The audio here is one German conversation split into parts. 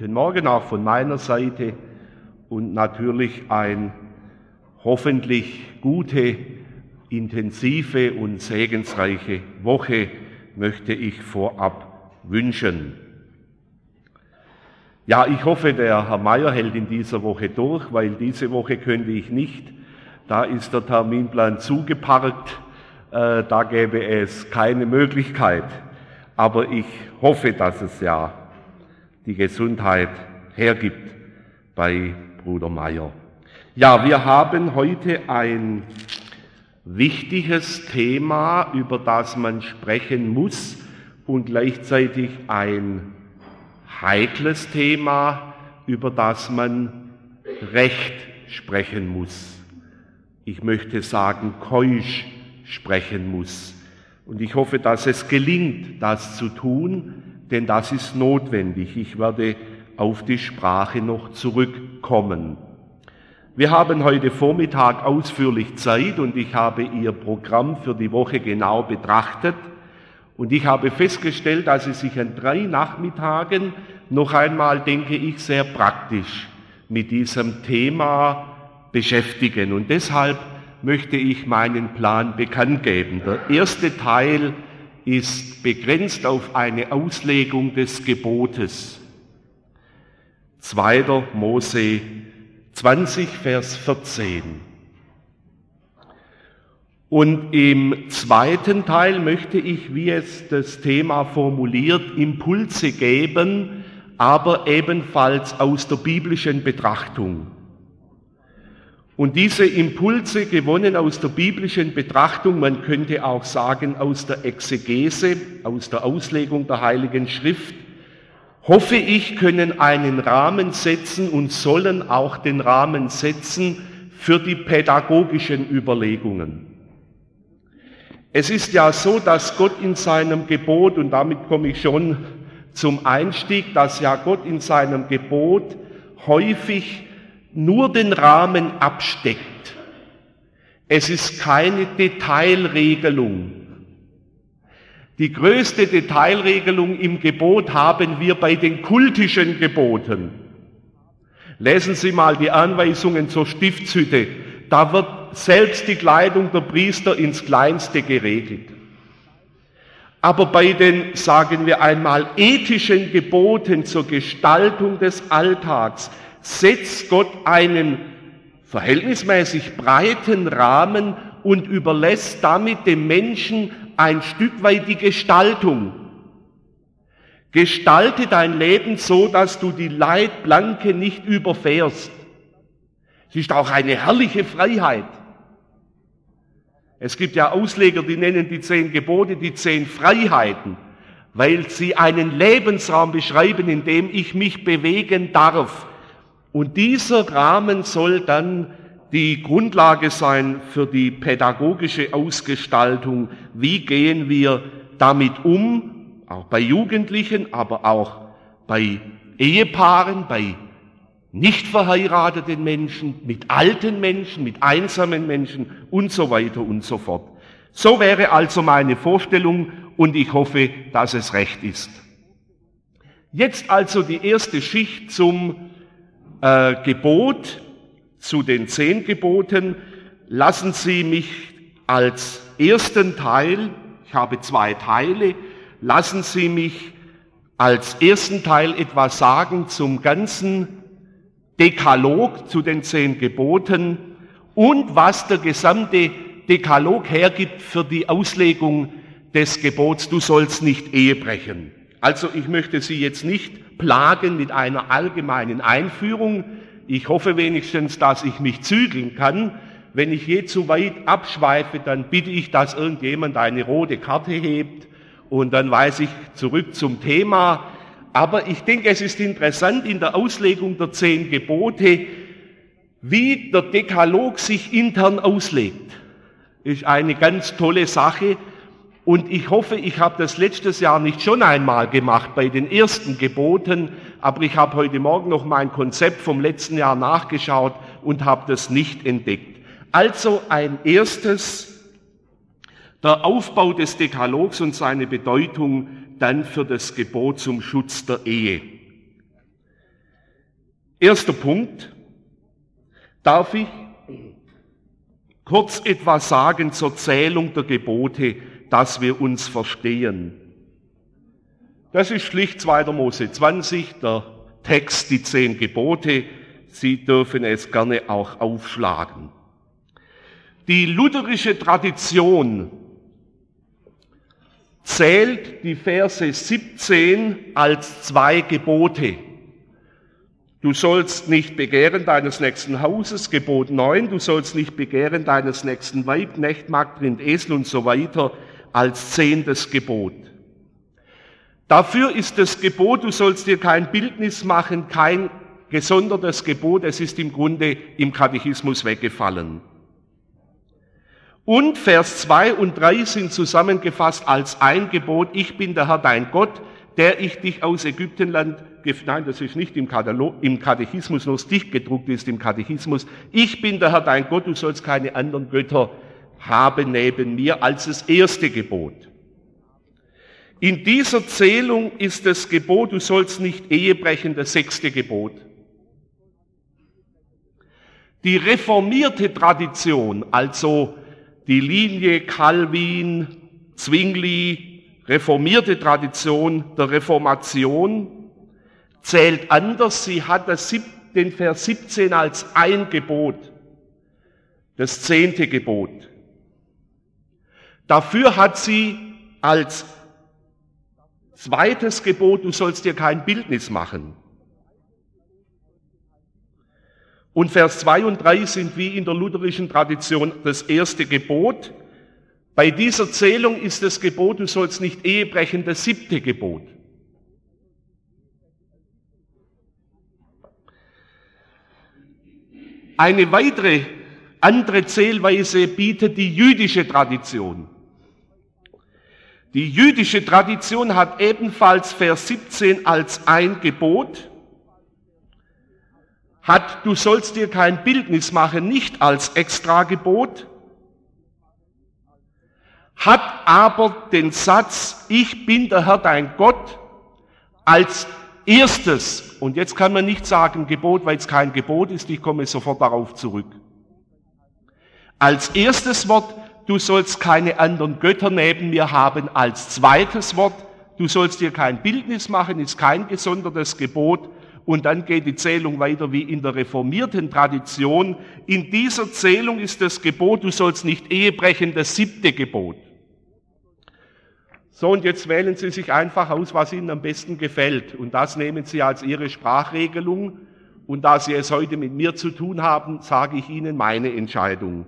guten Morgen auch von meiner Seite und natürlich eine hoffentlich gute, intensive und segensreiche Woche möchte ich vorab wünschen. Ja, ich hoffe, der Herr Meier hält in dieser Woche durch, weil diese Woche könnte ich nicht. Da ist der Terminplan zugeparkt, da gäbe es keine Möglichkeit. Aber ich hoffe, dass es ja die Gesundheit hergibt bei Bruder Meier. Ja, wir haben heute ein wichtiges Thema, über das man sprechen muss und gleichzeitig ein heikles Thema, über das man recht sprechen muss. Ich möchte sagen, keusch sprechen muss. Und ich hoffe, dass es gelingt, das zu tun, denn das ist notwendig. Ich werde auf die Sprache noch zurückkommen. Wir haben heute Vormittag ausführlich Zeit und ich habe Ihr Programm für die Woche genau betrachtet. Und ich habe festgestellt, dass Sie sich an 3 Nachmittagen noch einmal, denke ich, sehr praktisch mit diesem Thema beschäftigen. Und deshalb möchte ich meinen Plan bekannt geben. Der erste Teil ist begrenzt auf eine Auslegung des Gebotes. 2. Mose 20, Vers 14. Und im zweiten Teil möchte ich, wie es das Thema formuliert, Impulse geben, aber ebenfalls aus der biblischen Betrachtung. Und diese Impulse, gewonnen aus der biblischen Betrachtung, man könnte auch sagen aus der Exegese, aus der Auslegung der Heiligen Schrift, hoffe ich, können einen Rahmen setzen und sollen auch den Rahmen setzen für die pädagogischen Überlegungen. Es ist ja so, dass Gott in seinem Gebot, und damit komme ich schon zum Einstieg, dass ja Gott in seinem Gebot häufig nur den Rahmen absteckt. Es ist keine Detailregelung. Die größte Detailregelung im Gebot haben wir bei den kultischen Geboten. Lesen Sie mal die Anweisungen zur Stiftshütte. Da wird selbst die Kleidung der Priester ins Kleinste geregelt. Aber bei den, sagen wir einmal, ethischen Geboten zur Gestaltung des Alltags setzt Gott einen verhältnismäßig breiten Rahmen und überlässt damit dem Menschen ein Stück weit die Gestaltung. Gestalte dein Leben so, dass du die Leitplanke nicht überfährst. Es ist auch eine herrliche Freiheit. Es gibt ja Ausleger, die nennen die 10 Gebote die 10 Freiheiten, weil sie einen Lebensraum beschreiben, in dem ich mich bewegen darf. Und dieser Rahmen soll dann die Grundlage sein für die pädagogische Ausgestaltung. Wie gehen wir damit um, auch bei Jugendlichen, aber auch bei Ehepaaren, bei nicht verheirateten Menschen, mit alten Menschen, mit einsamen Menschen und so weiter und so fort. So wäre also meine Vorstellung und ich hoffe, dass es recht ist. Jetzt also die erste Schicht zum Gebot, zu den 10 Geboten. Lassen Sie mich als ersten Teil, ich habe 2 Teile, lassen Sie mich als ersten Teil etwas sagen zum ganzen Dekalog, zu den 10 Geboten und was der gesamte Dekalog hergibt für die Auslegung des Gebots, du sollst nicht Ehe brechen. Also ich möchte Sie jetzt nicht plagen mit einer allgemeinen Einführung. Ich hoffe wenigstens, dass ich mich zügeln kann. Wenn ich je zu weit abschweife, dann bitte ich, dass irgendjemand eine rote Karte hebt und dann weise ich zurück zum Thema. Aber ich denke, es ist interessant in der Auslegung der 10 Gebote, wie der Dekalog sich intern auslegt. Ist eine ganz tolle Sache. Und ich hoffe, ich habe das letztes Jahr nicht schon einmal gemacht bei den ersten Geboten, aber ich habe heute Morgen noch mein Konzept vom letzten Jahr nachgeschaut und habe das nicht entdeckt. Also ein erstes, der Aufbau des Dekalogs und seine Bedeutung dann für das Gebot zum Schutz der Ehe. Erster Punkt. Darf ich kurz etwas sagen zur Zählung der Gebote, dass wir uns verstehen? Das ist schlicht 2. Mose 20, der Text, die 10 Gebote. Sie dürfen es gerne auch aufschlagen. Die lutherische Tradition zählt die Verse 17 als 2 Gebote. Du sollst nicht begehren deines nächsten Hauses, Gebot 9, du sollst nicht begehren deines nächsten Weib, Knecht, Magd, Rind, Esel und so weiter als 10. Gebot. Dafür ist das Gebot, du sollst dir kein Bildnis machen, kein gesondertes Gebot, es ist im Grunde im Katechismus weggefallen. Und Vers 2 und 3 sind zusammengefasst als ein Gebot, ich bin der Herr dein Gott, der ich dich aus Ägyptenland, nein, das ist nicht im Katechismus, nur dicht gedruckt ist im Katechismus, ich bin der Herr dein Gott, du sollst keine anderen Götter haben neben mir, als das erste Gebot. In dieser Zählung ist das Gebot, du sollst nicht Ehe brechen, das 6. Gebot. Die reformierte Tradition, also die Linie Calvin, Zwingli, reformierte Tradition der Reformation, zählt anders. Sie hat den Vers 17 als ein Gebot, das 10. Gebot. Dafür hat sie als 2. Gebot, du sollst dir kein Bildnis machen. Und Vers 2 und 3 sind wie in der lutherischen Tradition das 1. Gebot. Bei dieser Zählung ist das Gebot, du sollst nicht Ehe brechen, das 7. Gebot. Eine weitere, andere Zählweise bietet die jüdische Tradition. Die jüdische Tradition hat ebenfalls Vers 17 als ein Gebot, hat, du sollst dir kein Bildnis machen, nicht als Extragebot, hat aber den Satz, ich bin der Herr dein Gott, als erstes, und jetzt kann man nicht sagen Gebot, weil es kein Gebot ist, ich komme sofort darauf zurück. Als erstes Wort, du sollst keine anderen Götter neben mir haben, als zweites Wort, du sollst dir kein Bildnis machen, ist kein gesondertes Gebot, und dann geht die Zählung weiter wie in der reformierten Tradition. In dieser Zählung ist das Gebot, du sollst nicht Ehe brechen, das 7. Gebot. So, und jetzt wählen Sie sich einfach aus, was Ihnen am besten gefällt. Und das nehmen Sie als Ihre Sprachregelung. Und da Sie es heute mit mir zu tun haben, sage ich Ihnen meine Entscheidung.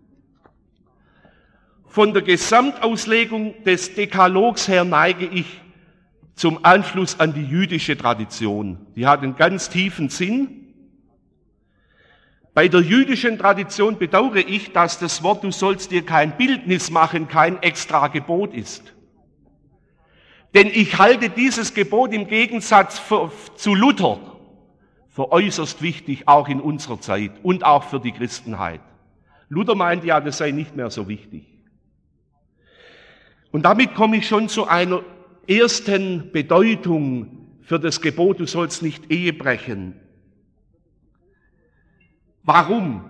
Von der Gesamtauslegung des Dekalogs her neige ich zum Anschluss an die jüdische Tradition. Die hat einen ganz tiefen Sinn. Bei der jüdischen Tradition bedauere ich, dass das Wort, du sollst dir kein Bildnis machen, kein extra Gebot ist. Denn ich halte dieses Gebot im Gegensatz zu Luther für äußerst wichtig, auch in unserer Zeit und auch für die Christenheit. Luther meint ja, das sei nicht mehr so wichtig. Und damit komme ich schon zu einer ersten Bedeutung für das Gebot, du sollst nicht Ehe brechen. Warum?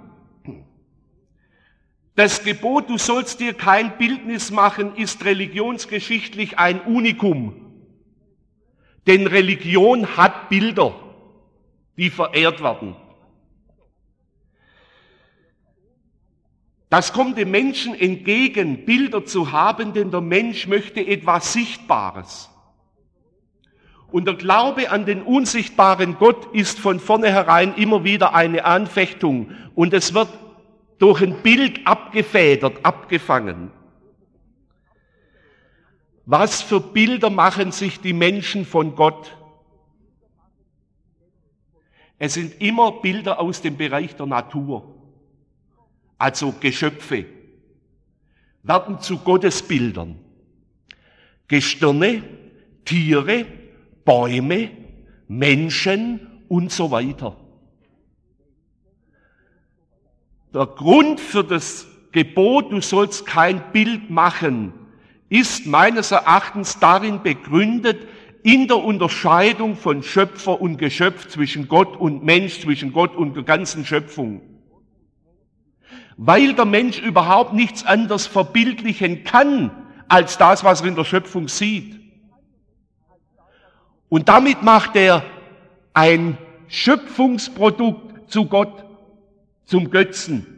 Das Gebot, du sollst dir kein Bildnis machen, ist religionsgeschichtlich ein Unikum. Denn Religion hat Bilder, die verehrt werden. Das kommt dem Menschen entgegen, Bilder zu haben, denn der Mensch möchte etwas Sichtbares. Und der Glaube an den unsichtbaren Gott ist von vornherein immer wieder eine Anfechtung. Und es wird durch ein Bild abgefedert, abgefangen. Was für Bilder machen sich die Menschen von Gott? Es sind immer Bilder aus dem Bereich der Natur. Also Geschöpfe, werden zu Gottesbildern. Gestirne, Tiere, Bäume, Menschen und so weiter. Der Grund für das Gebot, du sollst kein Bild machen, ist meines Erachtens darin begründet, in der Unterscheidung von Schöpfer und Geschöpf, zwischen Gott und Mensch, zwischen Gott und der ganzen Schöpfung. Weil der Mensch überhaupt nichts anderes verbildlichen kann, als das, was er in der Schöpfung sieht. Und damit macht er ein Schöpfungsprodukt zu Gott, zum Götzen.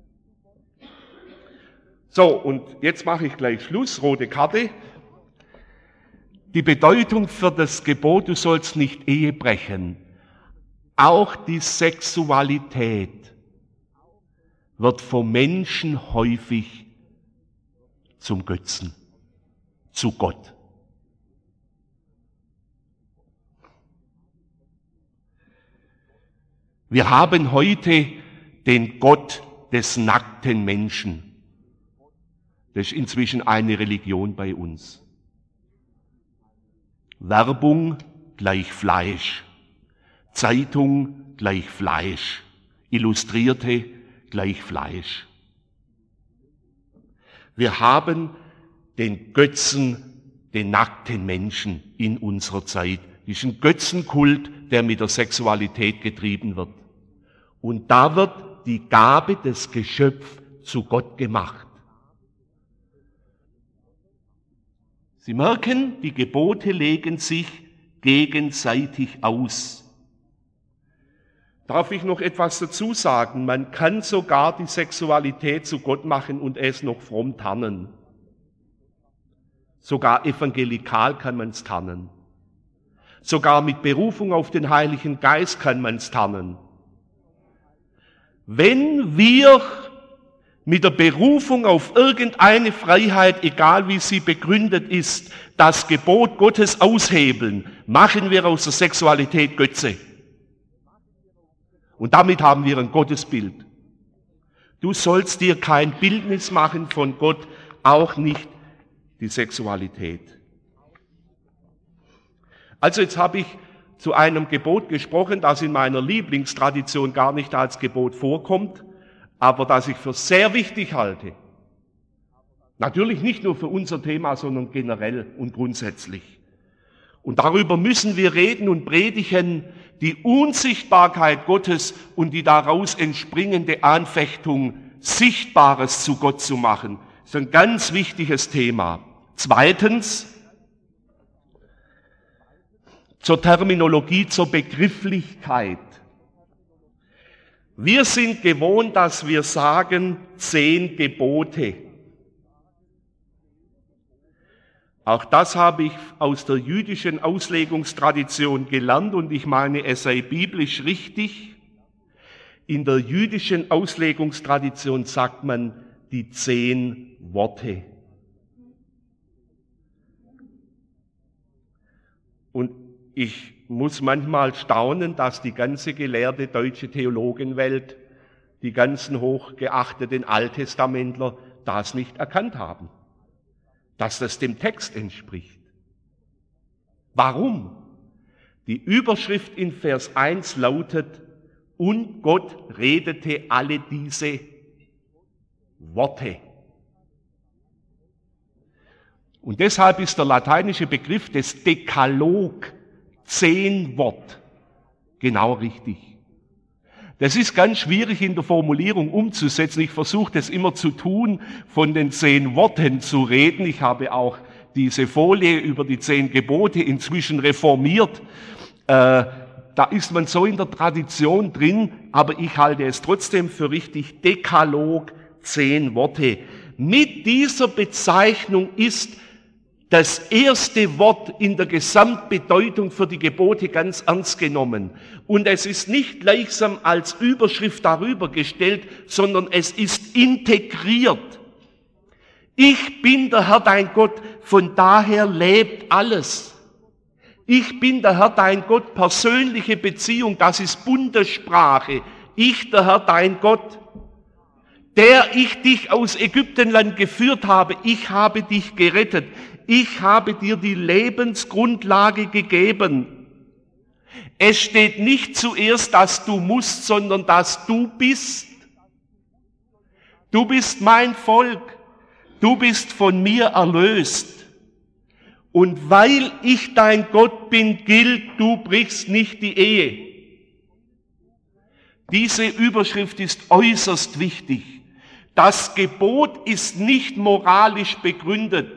So, und jetzt mache ich gleich Schluss, rote Karte. Die Bedeutung für das Gebot, du sollst nicht Ehe brechen, auch die Sexualität wird vom Menschen häufig zum Götzen, zu Gott. Wir haben heute den Gott des nackten Menschen. Das ist inzwischen eine Religion bei uns. Werbung gleich Fleisch, Zeitung gleich Fleisch, Illustrierte gleich Fleisch. Wir haben den Götzen, den nackten Menschen in unserer Zeit. Diesen Götzenkult, der mit der Sexualität getrieben wird. Und da wird die Gabe des Geschöpfs zu Gott gemacht. Sie merken, die Gebote legen sich gegenseitig aus. Darf ich noch etwas dazu sagen? Man kann sogar die Sexualität zu Gott machen und es noch fromm tarnen. Sogar evangelikal kann man es tarnen. Sogar mit Berufung auf den Heiligen Geist kann man es tarnen. Wenn wir mit der Berufung auf irgendeine Freiheit, egal wie sie begründet ist, das Gebot Gottes aushebeln, machen wir aus der Sexualität Götze. Und damit haben wir ein Gottesbild. Du sollst dir kein Bildnis machen von Gott, auch nicht die Sexualität. Also jetzt habe ich zu einem Gebot gesprochen, das in meiner Lieblingstradition gar nicht als Gebot vorkommt, aber das ich für sehr wichtig halte. Natürlich nicht nur für unser Thema, sondern generell und grundsätzlich. Und darüber müssen wir reden und predigen, die Unsichtbarkeit Gottes und die daraus entspringende Anfechtung, Sichtbares zu Gott zu machen. Das ist ein ganz wichtiges Thema. Zweitens, zur Terminologie, zur Begrifflichkeit. Wir sind gewohnt, dass wir sagen 10 Gebote. Auch das habe ich aus der jüdischen Auslegungstradition gelernt und ich meine, es sei biblisch richtig. In der jüdischen Auslegungstradition sagt man die 10 Worte. Und ich muss manchmal staunen, dass die ganze gelehrte deutsche Theologenwelt, die ganzen hochgeachteten Alttestamentler das nicht erkannt haben, dass das dem Text entspricht. Warum? Die Überschrift in Vers 1 lautet, und Gott redete alle diese Worte. Und deshalb ist der lateinische Begriff des Dekalog, 10 Wort, genau richtig. Das ist ganz schwierig in der Formulierung umzusetzen. Ich versuche das immer zu tun, von den 10 Worten zu reden. Ich habe auch diese Folie über die 10 Gebote inzwischen reformiert. Da ist man so in der Tradition drin, aber ich halte es trotzdem für richtig. Dekalog, 10 Worte. Mit dieser Bezeichnung ist das erste Wort in der Gesamtbedeutung für die Gebote ganz ernst genommen. Und es ist nicht gleichsam als Überschrift darüber gestellt, sondern es ist integriert. Ich bin der Herr dein Gott, von daher lebt alles. Ich bin der Herr dein Gott, persönliche Beziehung, das ist Bundessprache. Ich, der Herr dein Gott, der ich dich aus Ägyptenland geführt habe, ich habe dich gerettet. Ich habe dir die Lebensgrundlage gegeben. Es steht nicht zuerst, dass du musst, sondern dass du bist. Du bist mein Volk. Du bist von mir erlöst. Und weil ich dein Gott bin, gilt, du brichst nicht die Ehe. Diese Überschrift ist äußerst wichtig. Das Gebot ist nicht moralisch begründet.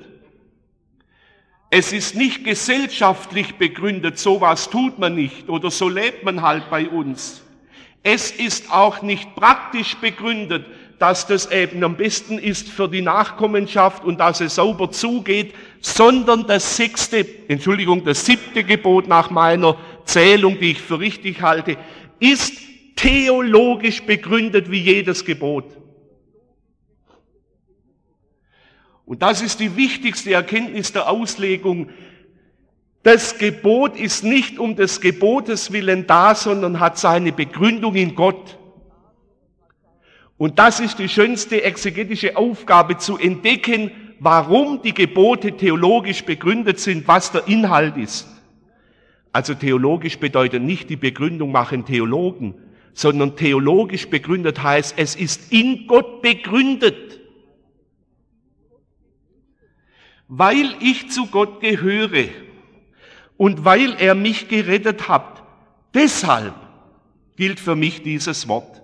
Es ist nicht gesellschaftlich begründet, sowas tut man nicht oder so lebt man halt bei uns. Es ist auch nicht praktisch begründet, dass das eben am besten ist für die Nachkommenschaft und dass es sauber zugeht, sondern das siebte Gebot nach meiner Zählung, die ich für richtig halte, ist theologisch begründet wie jedes Gebot. Und das ist die wichtigste Erkenntnis der Auslegung. Das Gebot ist nicht um des Gebotes willen da, sondern hat seine Begründung in Gott. Und das ist die schönste exegetische Aufgabe, zu entdecken, warum die Gebote theologisch begründet sind, was der Inhalt ist. Also theologisch bedeutet nicht, die Begründung machen Theologen, sondern theologisch begründet heißt, es ist in Gott begründet. Weil ich zu Gott gehöre und weil er mich gerettet hat, deshalb gilt für mich dieses Wort.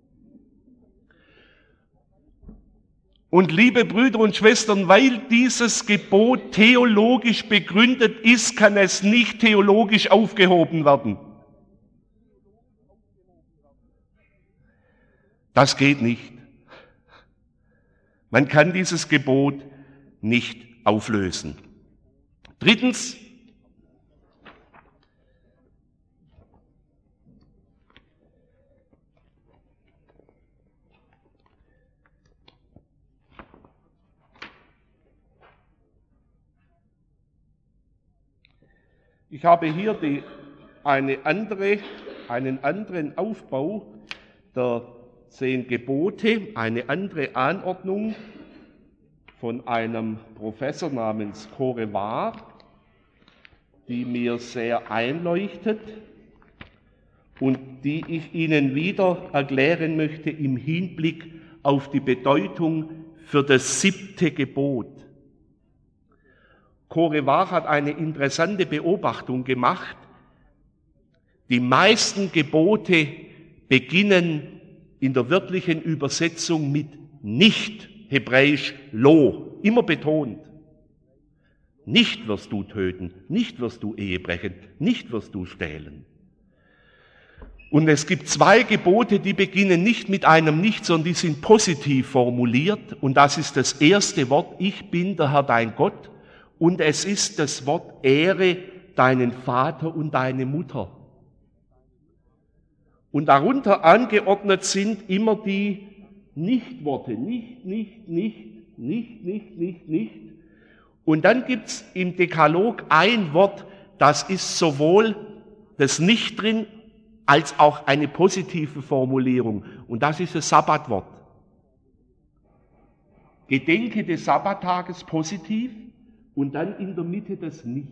Und liebe Brüder und Schwestern, weil dieses Gebot theologisch begründet ist, kann es nicht theologisch aufgehoben werden. Das geht nicht. Man kann dieses Gebot nicht auflösen. Drittens, ich habe hier einen anderen Aufbau der 10 Gebote, eine andere Anordnung von einem Professor namens Korevar, die mir sehr einleuchtet und die ich Ihnen wieder erklären möchte im Hinblick auf die Bedeutung für das 7. Gebot. Korevar hat eine interessante Beobachtung gemacht. Die meisten Gebote beginnen in der wörtlichen Übersetzung mit nicht, hebräisch lo, immer betont. Nicht wirst du töten, nicht wirst du Ehe brechen, nicht wirst du stehlen. Und es gibt 2 Gebote, die beginnen nicht mit einem Nicht, sondern die sind positiv formuliert. Und das ist das erste Wort, ich bin der Herr dein Gott. Und es ist das Wort, ehre deinen Vater und deine Mutter. Und darunter angeordnet sind immer die Nicht-Worte. Nicht. Und dann gibt's im Dekalog ein Wort, das ist sowohl das Nicht drin, als auch eine positive Formulierung. Und das ist das Sabbatwort. Gedenke des Sabbattages positiv und dann in der Mitte das Nicht.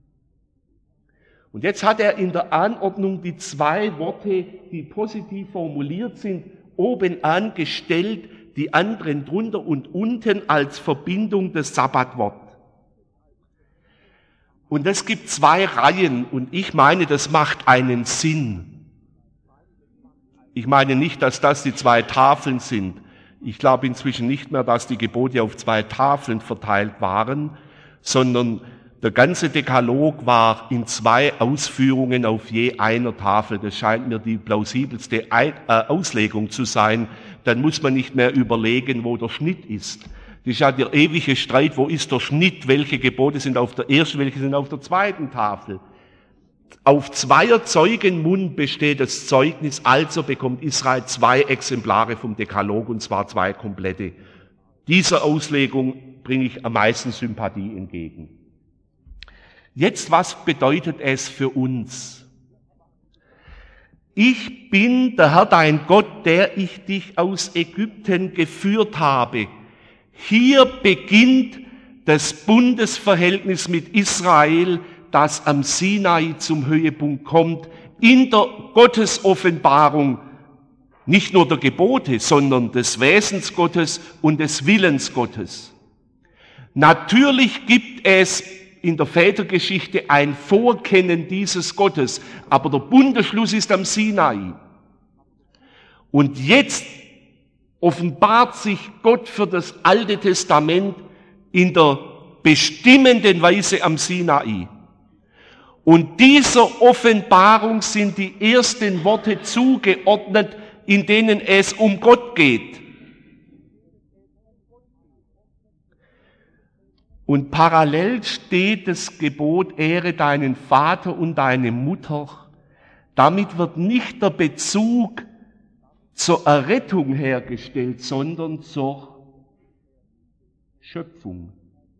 Und jetzt hat er in der Anordnung die 2 Worte, die positiv formuliert sind, oben angestellt, die anderen drunter und unten als Verbindung das Sabbatwort. Und es gibt 2 Reihen und ich meine, das macht einen Sinn. Ich meine nicht, dass das die 2 Tafeln sind. Ich glaube inzwischen nicht mehr, dass die Gebote auf 2 Tafeln verteilt waren, sondern der ganze Dekalog war in 2 Ausführungen auf je einer Tafel. Das scheint mir die plausibelste Auslegung zu sein. Dann muss man nicht mehr überlegen, wo der Schnitt ist. Das ist ja der ewige Streit, wo ist der Schnitt, welche Gebote sind auf der ersten, welche sind auf der zweiten Tafel. Auf 2 Zeugenmund besteht das Zeugnis, also bekommt Israel 2 Exemplare vom Dekalog, und zwar 2 komplette. Dieser Auslegung bringe ich am meisten Sympathie entgegen. Jetzt, was bedeutet es für uns? Ich bin der Herr dein Gott, der ich dich aus Ägypten geführt habe. Hier beginnt das Bundesverhältnis mit Israel, das am Sinai zum Höhepunkt kommt, in der Gottesoffenbarung, nicht nur der Gebote, sondern des Wesens Gottes und des Willens Gottes. Natürlich gibt es in der Vätergeschichte ein Vorkennen dieses Gottes, aber der Bundesschluss ist am Sinai. Und jetzt offenbart sich Gott für das Alte Testament in der bestimmenden Weise am Sinai. Und dieser Offenbarung sind die ersten Worte zugeordnet, in denen es um Gott geht. Und parallel steht das Gebot, ehre deinen Vater und deine Mutter. Damit wird nicht der Bezug zur Errettung hergestellt, sondern zur Schöpfung.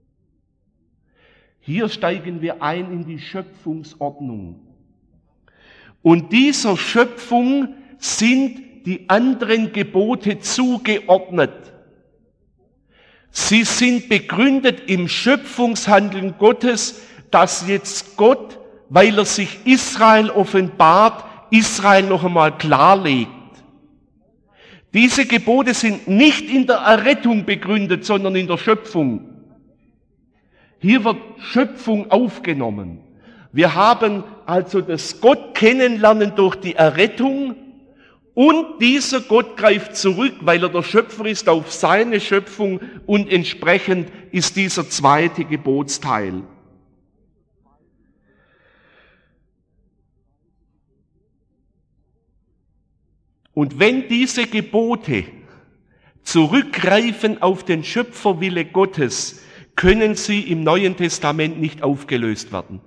Hier steigen wir ein in die Schöpfungsordnung. Und dieser Schöpfung sind die anderen Gebote zugeordnet. Sie sind begründet im Schöpfungshandeln Gottes, dass jetzt Gott, weil er sich Israel offenbart, Israel noch einmal klarlegt. Diese Gebote sind nicht in der Errettung begründet, sondern in der Schöpfung. Hier wird Schöpfung aufgenommen. Wir haben also das Gott kennenlernen durch die Errettung und dieser Gott greift zurück, weil er der Schöpfer ist, auf seine Schöpfung und entsprechend ist dieser zweite Gebotsteil. Und wenn diese Gebote zurückgreifen auf den Schöpferwille Gottes, können sie im Neuen Testament nicht aufgelöst werden.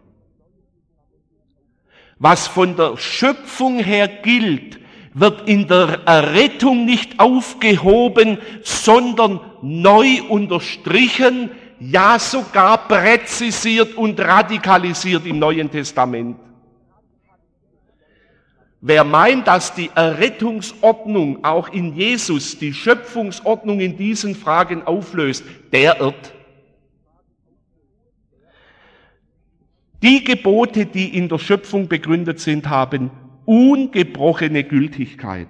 Was von der Schöpfung her gilt, wird in der Errettung nicht aufgehoben, sondern neu unterstrichen, ja sogar präzisiert und radikalisiert im Neuen Testament. Wer meint, dass die Errettungsordnung auch in Jesus die Schöpfungsordnung in diesen Fragen auflöst, der irrt. Die Gebote, die in der Schöpfung begründet sind, haben ungebrochene Gültigkeit.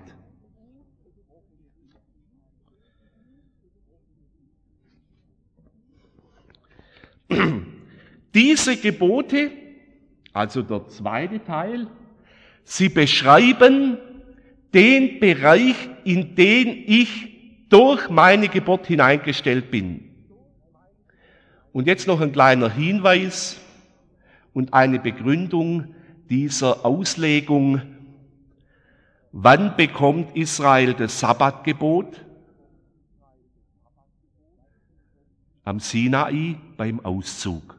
Diese Gebote, also der zweite Teil, sie beschreiben den Bereich, in den ich durch meine Geburt hineingestellt bin. Und jetzt noch ein kleiner Hinweis und eine Begründung dieser Auslegung. Wann bekommt Israel das Sabbatgebot? Am Sinai beim Auszug.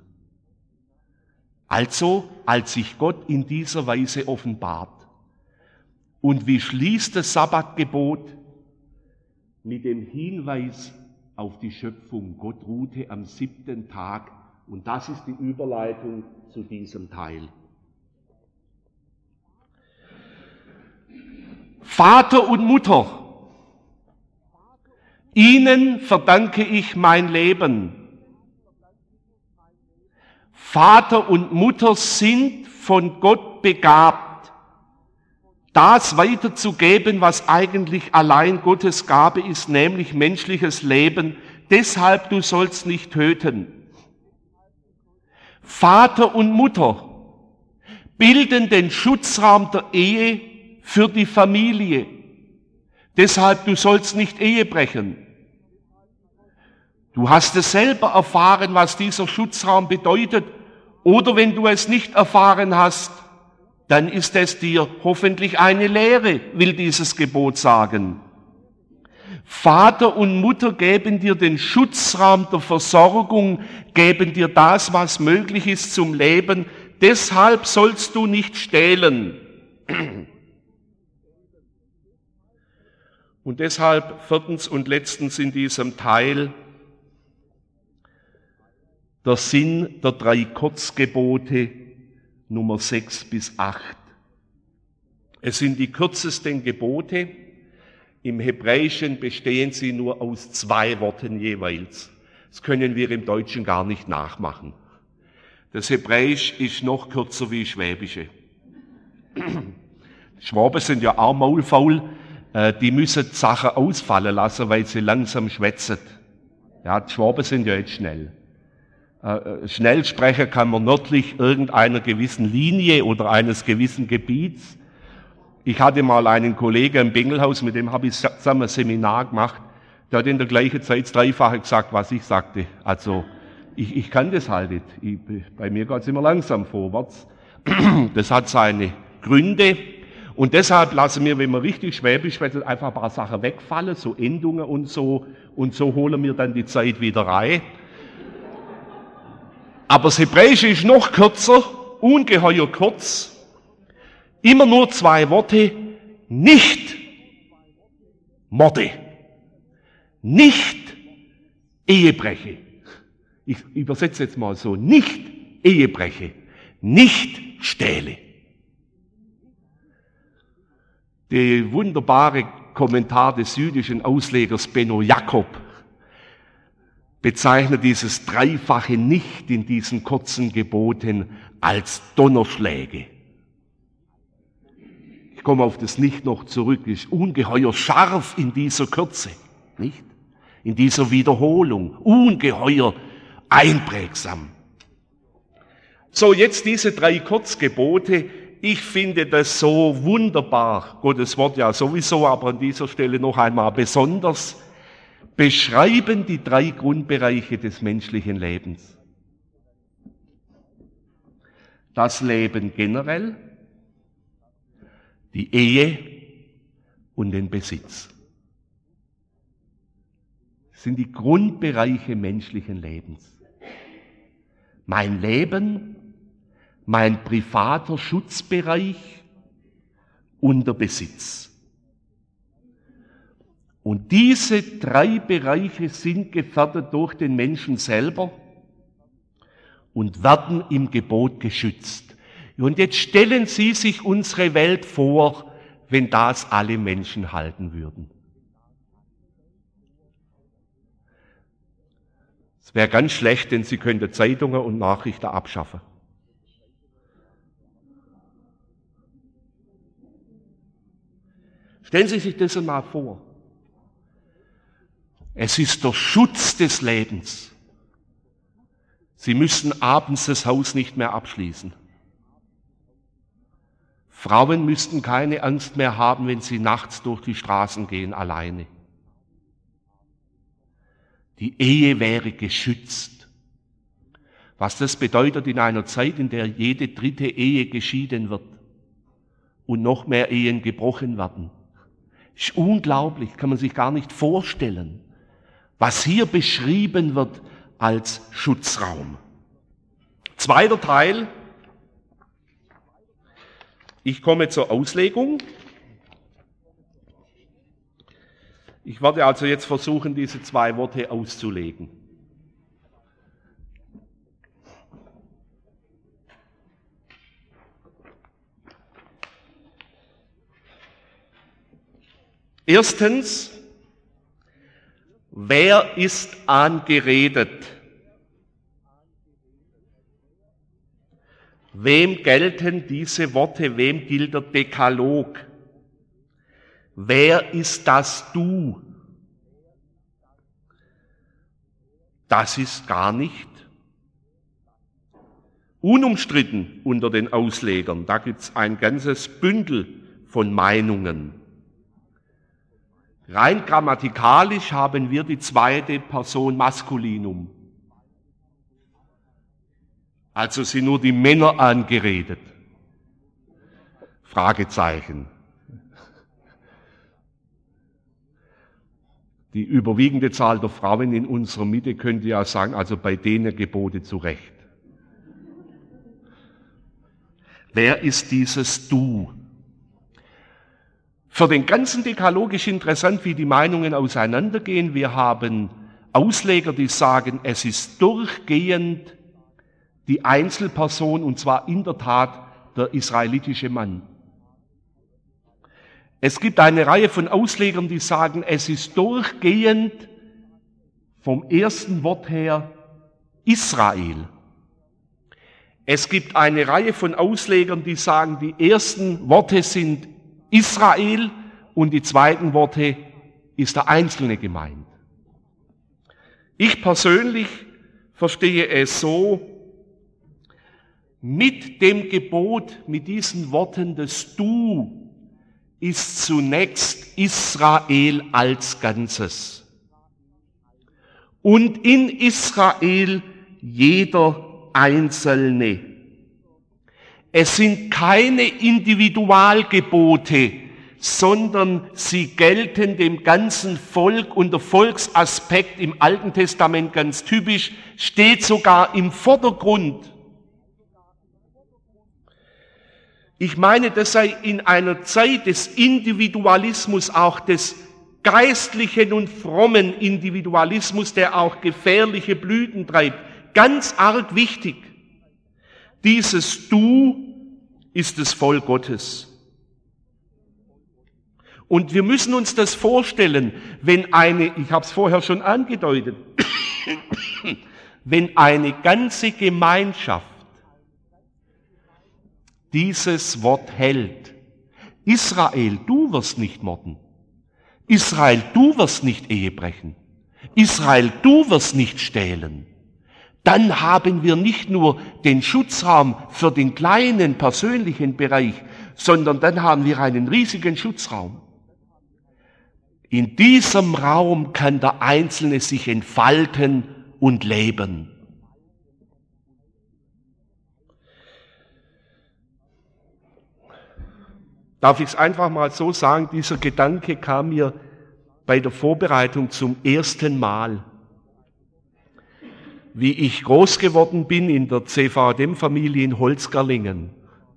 Also, als sich Gott in dieser Weise offenbart. Und wie schließt das Sabbatgebot? Mit dem Hinweis auf die Schöpfung. Gott ruhte am 7. Tag. Und das ist die Überleitung zu diesem Teil. Vater und Mutter, ihnen verdanke ich mein Leben. Vater und Mutter sind von Gott begabt, das weiterzugeben, was eigentlich allein Gottes Gabe ist, nämlich menschliches Leben. Deshalb, du sollst nicht töten. Vater und Mutter bilden den Schutzrahmen der Ehe für die Familie. Deshalb, du sollst nicht Ehe brechen. Du hast es selber erfahren, was dieser Schutzraum bedeutet. Oder wenn du es nicht erfahren hast, dann ist es dir hoffentlich eine Lehre, will dieses Gebot sagen. Vater und Mutter geben dir den Schutzraum der Versorgung, geben dir das, was möglich ist zum Leben. Deshalb sollst du nicht stehlen. Und deshalb viertens und letztens in diesem Teil der Sinn der 3 Kurzgebote Nummer 6 bis 8. Es sind die kürzesten Gebote. Im Hebräischen bestehen sie nur aus 2 Worten jeweils. Das können wir im Deutschen gar nicht nachmachen. Das Hebräisch ist noch kürzer wie Schwäbische. Schwaben sind ja auch maulfaul. Die müssen die Sachen ausfallen lassen, weil sie langsam schwätzen. Ja, die Schwaben sind ja jetzt schnell. Schnell sprechen kann man nördlich irgendeiner gewissen Linie oder eines gewissen Gebiets. Ich hatte mal einen Kollegen im Bengelhaus, mit dem habe ich zusammen ein Seminar gemacht. Der hat in der gleichen Zeit das Dreifache gesagt, was ich sagte. Also ich kann das halt nicht. Bei mir geht es immer langsam vorwärts. Das hat seine Gründe. Und deshalb lassen wir, wenn man richtig Schwäbisch redet, einfach ein paar Sachen wegfallen, so Endungen und so. Und so holen wir dann die Zeit wieder rein. Aber das Hebräische ist noch kürzer, ungeheuer kurz. Immer nur 2 Worte. Nicht Morde. Nicht Ehebreche. Ich übersetze jetzt mal so. Nicht Ehebreche. Nicht Stähle. Der wunderbare Kommentar des jüdischen Auslegers Benno Jakob bezeichnet dieses Dreifache Nicht in diesen kurzen Geboten als Donnerschläge. Ich komme auf das Nicht noch zurück, ist ungeheuer scharf in dieser Kürze, nicht? In dieser Wiederholung, ungeheuer einprägsam. So, jetzt diese 3 Kurzgebote. Ich finde das so wunderbar, Gottes Wort ja sowieso, aber an dieser Stelle noch einmal besonders, beschreiben die 3 Grundbereiche des menschlichen Lebens. Das Leben generell, die Ehe und den Besitz. Das sind die Grundbereiche menschlichen Lebens. Mein Leben, mein privater Schutzbereich und der Besitz. Und diese 3 Bereiche sind gefährdet durch den Menschen selber und werden im Gebot geschützt. Und jetzt stellen Sie sich unsere Welt vor, wenn das alle Menschen halten würden. Es wäre ganz schlecht, denn Sie könnten Zeitungen und Nachrichten abschaffen. Stellen Sie sich das einmal vor. Es ist der Schutz des Lebens. Sie müssen abends das Haus nicht mehr abschließen. Frauen müssten keine Angst mehr haben, wenn sie nachts durch die Straßen gehen, alleine. Die Ehe wäre geschützt. Was das bedeutet in einer Zeit, in der jede 3. Ehe geschieden wird und noch mehr Ehen gebrochen werden. Ist unglaublich, kann man sich gar nicht vorstellen, was hier beschrieben wird als Schutzraum. 2. Teil. Ich komme zur Auslegung. Ich werde also jetzt versuchen, diese 2 Worte auszulegen. Erstens, wer ist angeredet? Wem gelten diese Worte? Wem gilt der Dekalog? Wer ist das Du? Das ist gar nicht unumstritten unter den Auslegern. Da gibt es ein ganzes Bündel von Meinungen. Rein grammatikalisch haben wir die 2. Person Maskulinum. Also sind nur die Männer angeredet. Fragezeichen. Die überwiegende Zahl der Frauen in unserer Mitte könnte ja sagen, also bei denen Gebote zu Recht. Wer ist dieses Du? Für den ganzen Dekalog ist interessant, wie die Meinungen auseinandergehen. Wir haben Ausleger, die sagen, es ist durchgehend die Einzelperson, und zwar in der Tat der israelitische Mann. Es gibt eine Reihe von Auslegern, die sagen, es ist durchgehend vom ersten Wort her Israel. Es gibt eine Reihe von Auslegern, die sagen, die ersten Worte sind Israel und die zweiten Worte ist der Einzelne gemeint. Ich persönlich verstehe es so, mit dem Gebot, mit diesen Worten des Du, ist zunächst Israel als Ganzes. Und in Israel jeder Einzelne. Es sind keine Individualgebote, sondern sie gelten dem ganzen Volk, und der Volksaspekt im Alten Testament ganz typisch, steht sogar im Vordergrund. Ich meine, das sei in einer Zeit des Individualismus, auch des geistlichen und frommen Individualismus, der auch gefährliche Blüten treibt, ganz arg wichtig. Dieses Du ist das Volk Gottes. Und wir müssen uns das vorstellen, wenn ich habe es vorher schon angedeutet, wenn eine ganze Gemeinschaft dieses Wort hält. Israel, du wirst nicht morden. Israel, du wirst nicht Ehe brechen. Israel, du wirst nicht stehlen. Dann haben wir nicht nur den Schutzraum für den kleinen persönlichen Bereich, sondern dann haben wir einen riesigen Schutzraum. In diesem Raum kann der Einzelne sich entfalten und leben. Darf ich es einfach mal so sagen, dieser Gedanke kam mir bei der Vorbereitung zum ersten Mal. Wie ich groß geworden bin in der CVDM-Familie in Holzgerlingen.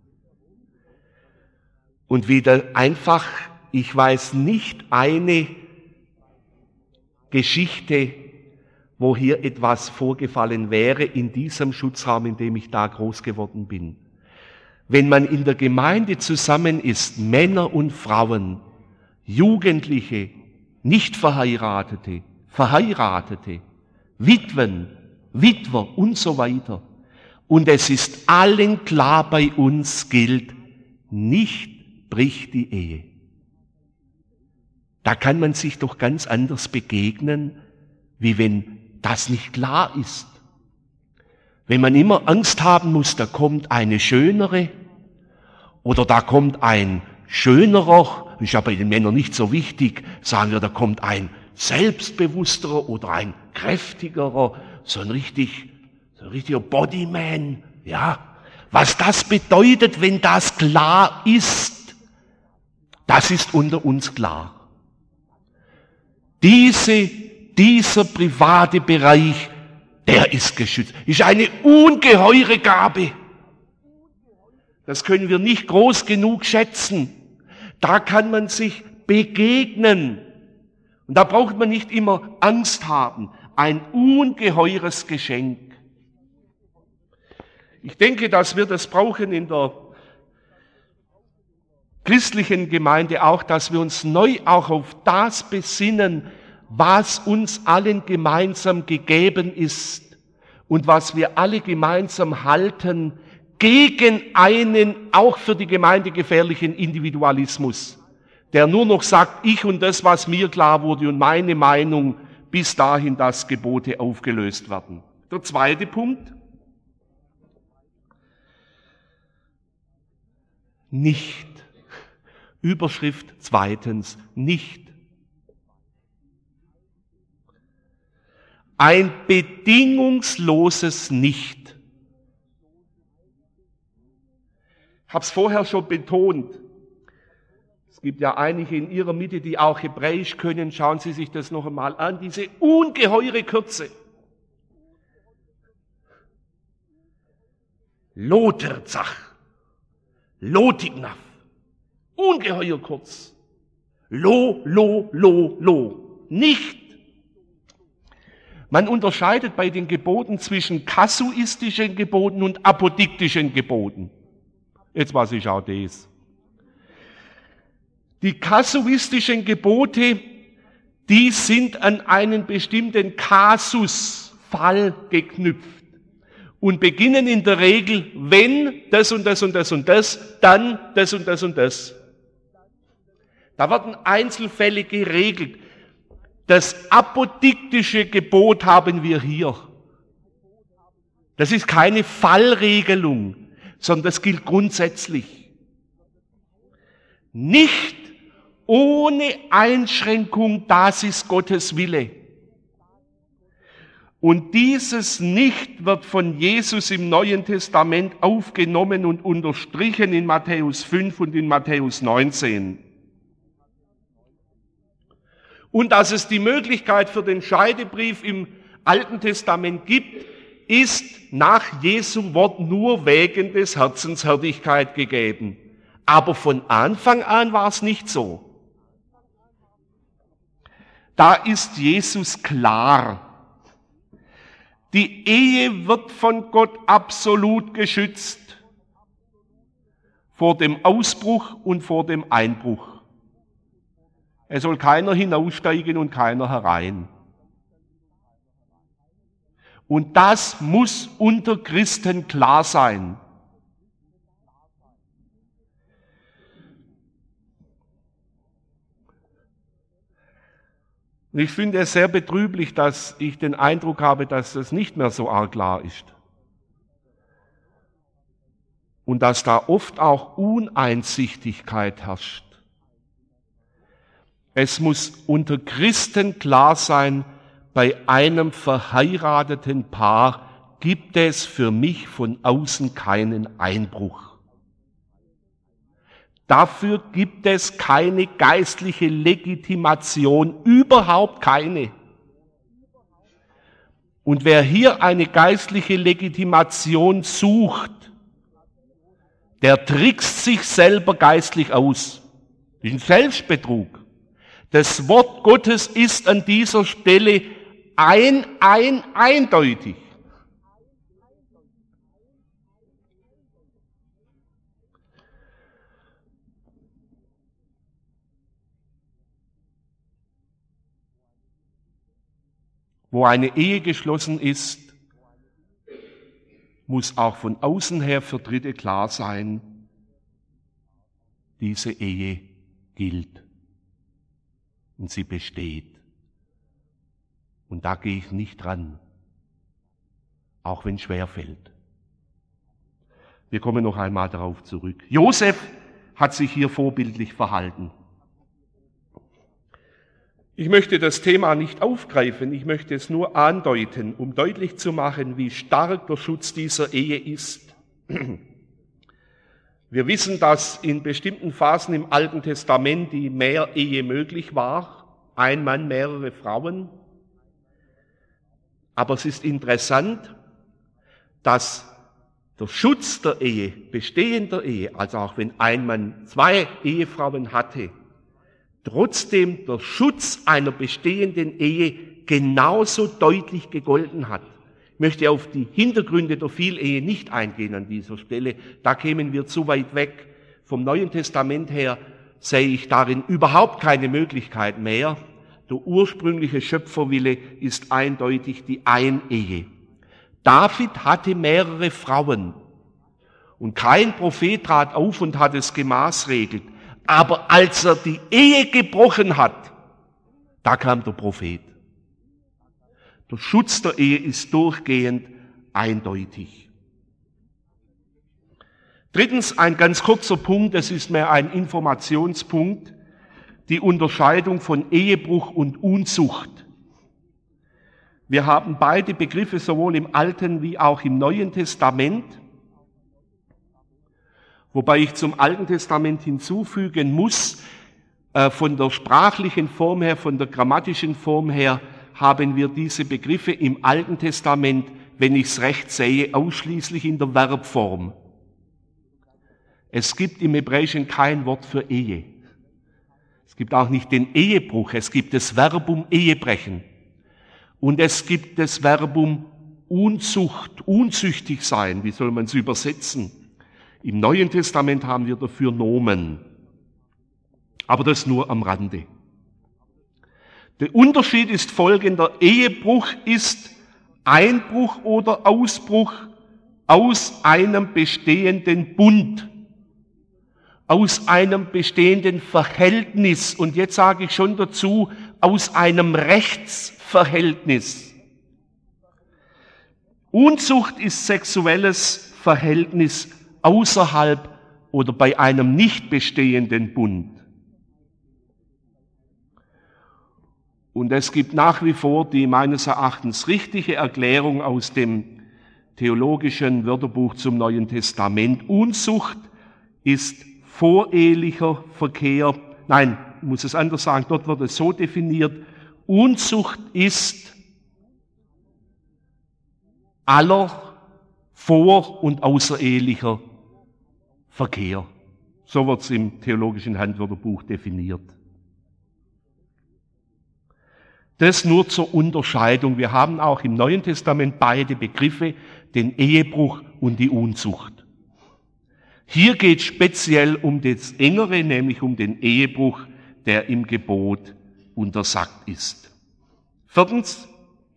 Und wie da einfach, ich weiß nicht eine Geschichte, wo hier etwas vorgefallen wäre in diesem Schutzraum, in dem ich da groß geworden bin. Wenn man in der Gemeinde zusammen ist, Männer und Frauen, Jugendliche, Nichtverheiratete, Verheiratete, Witwen, Witwer und so weiter. Und es ist allen klar, bei uns gilt, nicht bricht die Ehe. Da kann man sich doch ganz anders begegnen, wie wenn das nicht klar ist. Wenn man immer Angst haben muss, da kommt eine schönere oder da kommt ein schönerer, ist ja bei den Männern nicht so wichtig, sagen wir, da kommt ein selbstbewussterer oder ein kräftigerer, so ein richtiger Bodyman, ja. Was das bedeutet, wenn das klar ist, das ist unter uns klar. Dieser private Bereich, der ist geschützt. Ist eine ungeheure Gabe. Das können wir nicht groß genug schätzen. Da kann man sich begegnen. Und da braucht man nicht immer Angst haben. Ein ungeheures Geschenk. Ich denke, dass wir das brauchen in der christlichen Gemeinde auch, dass wir uns neu auch auf das besinnen, was uns allen gemeinsam gegeben ist und was wir alle gemeinsam halten, gegen einen auch für die Gemeinde gefährlichen Individualismus, der nur noch sagt, ich und das, was mir klar wurde und meine Meinung, bis dahin, dass Gebote aufgelöst werden. Der zweite Punkt. Nicht. Überschrift zweitens, nicht. Ein bedingungsloses Nicht. Ich habe es vorher schon betont. Es gibt ja einige in Ihrer Mitte, die auch Hebräisch können. Schauen Sie sich das noch einmal an. Diese ungeheure Kürze. Loterzach. Lotignaf. Ungeheuer kurz. Lo. Nicht. Man unterscheidet bei den Geboten zwischen kasuistischen Geboten und apodiktischen Geboten. Jetzt weiß ich auch das. Die kasuistischen Gebote, die sind an einen bestimmten Kasusfall geknüpft und beginnen in der Regel, wenn das und das und das und das, dann das und das und das. Da werden Einzelfälle geregelt. Das apodiktische Gebot haben wir hier. Das ist keine Fallregelung, sondern das gilt grundsätzlich. Nicht ohne Einschränkung, das ist Gottes Wille. Und dieses Nicht wird von Jesus im Neuen Testament aufgenommen und unterstrichen in Matthäus 5 und in Matthäus 19. Und dass es die Möglichkeit für den Scheidebrief im Alten Testament gibt, ist nach Jesu Wort nur wegen des Herzenshärtigkeit gegeben. Aber von Anfang an war es nicht so. Da ist Jesus klar. Die Ehe wird von Gott absolut geschützt vor dem Ausbruch und vor dem Einbruch. Es soll keiner hinaussteigen und keiner herein. Und das muss unter Christen klar sein. Und ich finde es sehr betrüblich, dass ich den Eindruck habe, dass das nicht mehr so arg klar ist. Und dass da oft auch Uneinsichtigkeit herrscht. Es muss unter Christen klar sein, bei einem verheirateten Paar gibt es für mich von außen keinen Einbruch. Dafür gibt es keine geistliche Legitimation, überhaupt keine. Und wer hier eine geistliche Legitimation sucht, der trickst sich selber geistlich aus. Das ist ein Selbstbetrug. Das Wort Gottes ist an dieser Stelle eindeutig. Wo eine Ehe geschlossen ist, muss auch von außen her für Dritte klar sein, diese Ehe gilt und sie besteht. Und da gehe ich nicht dran, auch wenn es schwer fällt. Wir kommen noch einmal darauf zurück. Josef hat sich hier vorbildlich verhalten. Ich möchte das Thema nicht aufgreifen, ich möchte es nur andeuten, um deutlich zu machen, wie stark der Schutz dieser Ehe ist. Wir wissen, dass in bestimmten Phasen im Alten Testament die Mehrehe möglich war, ein Mann, mehrere Frauen. Aber es ist interessant, dass der Schutz der Ehe, bestehender Ehe, also auch wenn ein Mann 2 Ehefrauen hatte, trotzdem der Schutz einer bestehenden Ehe genauso deutlich gegolten hat. Ich möchte auf die Hintergründe der Vielehe nicht eingehen an dieser Stelle. Da kämen wir zu weit weg. Vom Neuen Testament her sehe ich darin überhaupt keine Möglichkeit mehr. Der ursprüngliche Schöpferwille ist eindeutig die Einehe. David hatte mehrere Frauen und kein Prophet trat auf und hat es gemaßregelt. Aber als er die Ehe gebrochen hat, da kam der Prophet. Der Schutz der Ehe ist durchgehend eindeutig. Drittens, ein ganz kurzer Punkt, das ist mehr ein Informationspunkt, die Unterscheidung von Ehebruch und Unzucht. Wir haben beide Begriffe sowohl im Alten wie auch im Neuen Testament. Wobei ich zum Alten Testament hinzufügen muss, von der sprachlichen Form her, von der grammatischen Form her, haben wir diese Begriffe im Alten Testament, wenn ich es recht sehe, ausschließlich in der Verbform. Es gibt im Hebräischen kein Wort für Ehe. Es gibt auch nicht den Ehebruch, es gibt das Verbum Ehebrechen. Und es gibt das Verbum Unzucht, unzüchtig sein, wie soll man es übersetzen? Im Neuen Testament haben wir dafür Nomen. Aber das nur am Rande. Der Unterschied ist folgender. Ehebruch ist Einbruch oder Ausbruch aus einem bestehenden Bund, aus einem bestehenden Verhältnis. Und jetzt sage ich schon dazu, aus einem Rechtsverhältnis. Unzucht ist sexuelles Verhältnis außerhalb oder bei einem nicht bestehenden Bund. Und es gibt nach wie vor die meines Erachtens richtige Erklärung aus dem theologischen Wörterbuch zum Neuen Testament. Unzucht ist vorehelicher Verkehr. Nein, ich muss es anders sagen, dort wird es so definiert. Unzucht ist aller vor- und außerehelicher Verkehr. So wird es im theologischen Handwörterbuch definiert. Das nur zur Unterscheidung. Wir haben auch im Neuen Testament beide Begriffe, den Ehebruch und die Unzucht. Hier geht es speziell um das Engere, nämlich um den Ehebruch, der im Gebot untersagt ist. Viertens.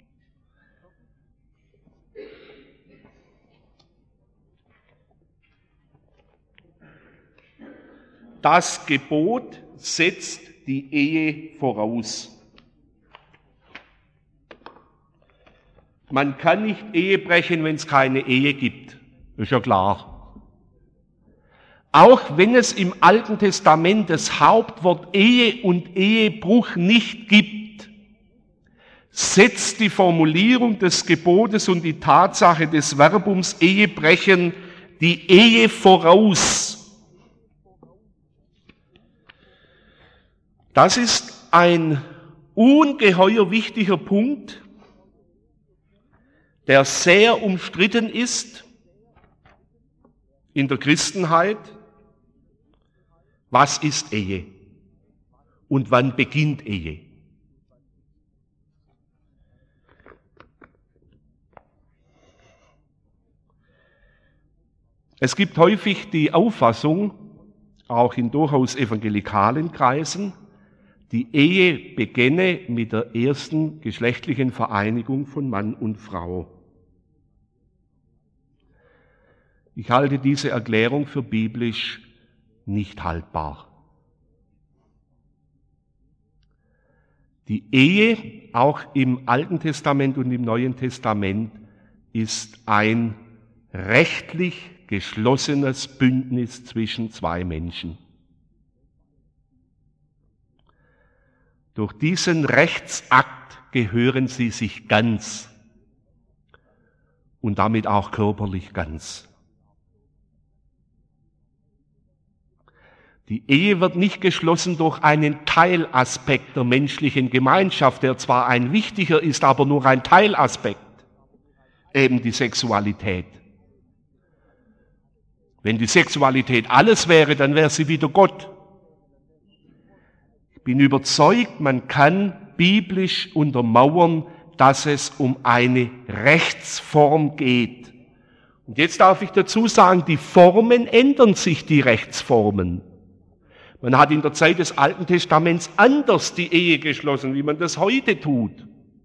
Das Gebot setzt die Ehe voraus. Man kann nicht Ehe brechen, wenn es keine Ehe gibt. Ist ja klar. Auch wenn es im Alten Testament das Hauptwort Ehe und Ehebruch nicht gibt, setzt die Formulierung des Gebotes und die Tatsache des Verbums Ehebrechen die Ehe voraus. Das ist ein ungeheuer wichtiger Punkt, der sehr umstritten ist in der Christenheit. Was ist Ehe? Und wann beginnt Ehe? Es gibt häufig die Auffassung, auch in durchaus evangelikalen Kreisen, die Ehe beginne mit der ersten geschlechtlichen Vereinigung von Mann und Frau. Ich halte diese Erklärung für biblisch nicht haltbar. Die Ehe, auch im Alten Testament und im Neuen Testament, ist ein rechtlich geschlossenes Bündnis zwischen zwei Menschen. Durch diesen Rechtsakt gehören sie sich ganz und damit auch körperlich ganz. Die Ehe wird nicht geschlossen durch einen Teilaspekt der menschlichen Gemeinschaft, der zwar ein wichtiger ist, aber nur ein Teilaspekt, eben die Sexualität. Wenn die Sexualität alles wäre, dann wäre sie wieder Gott. Ich bin überzeugt, man kann biblisch untermauern, dass es um eine Rechtsform geht. Und jetzt darf ich dazu sagen, die Formen ändern sich, die Rechtsformen. Man hat in der Zeit des Alten Testaments anders die Ehe geschlossen, wie man das heute tut.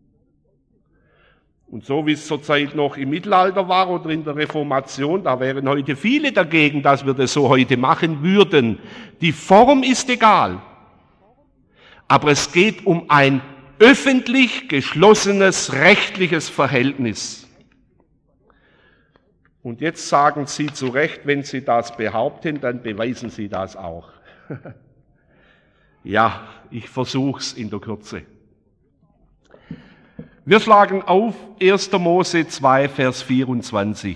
Und so wie es zur Zeit noch im Mittelalter war oder in der Reformation, da wären heute viele dagegen, dass wir das so heute machen würden. Die Form ist egal. Aber es geht um ein öffentlich geschlossenes rechtliches Verhältnis. Und jetzt sagen Sie zu Recht, wenn Sie das behaupten, dann beweisen Sie das auch. Ja, ich versuch's in der Kürze. Wir schlagen auf 1. Mose 2, Vers 24.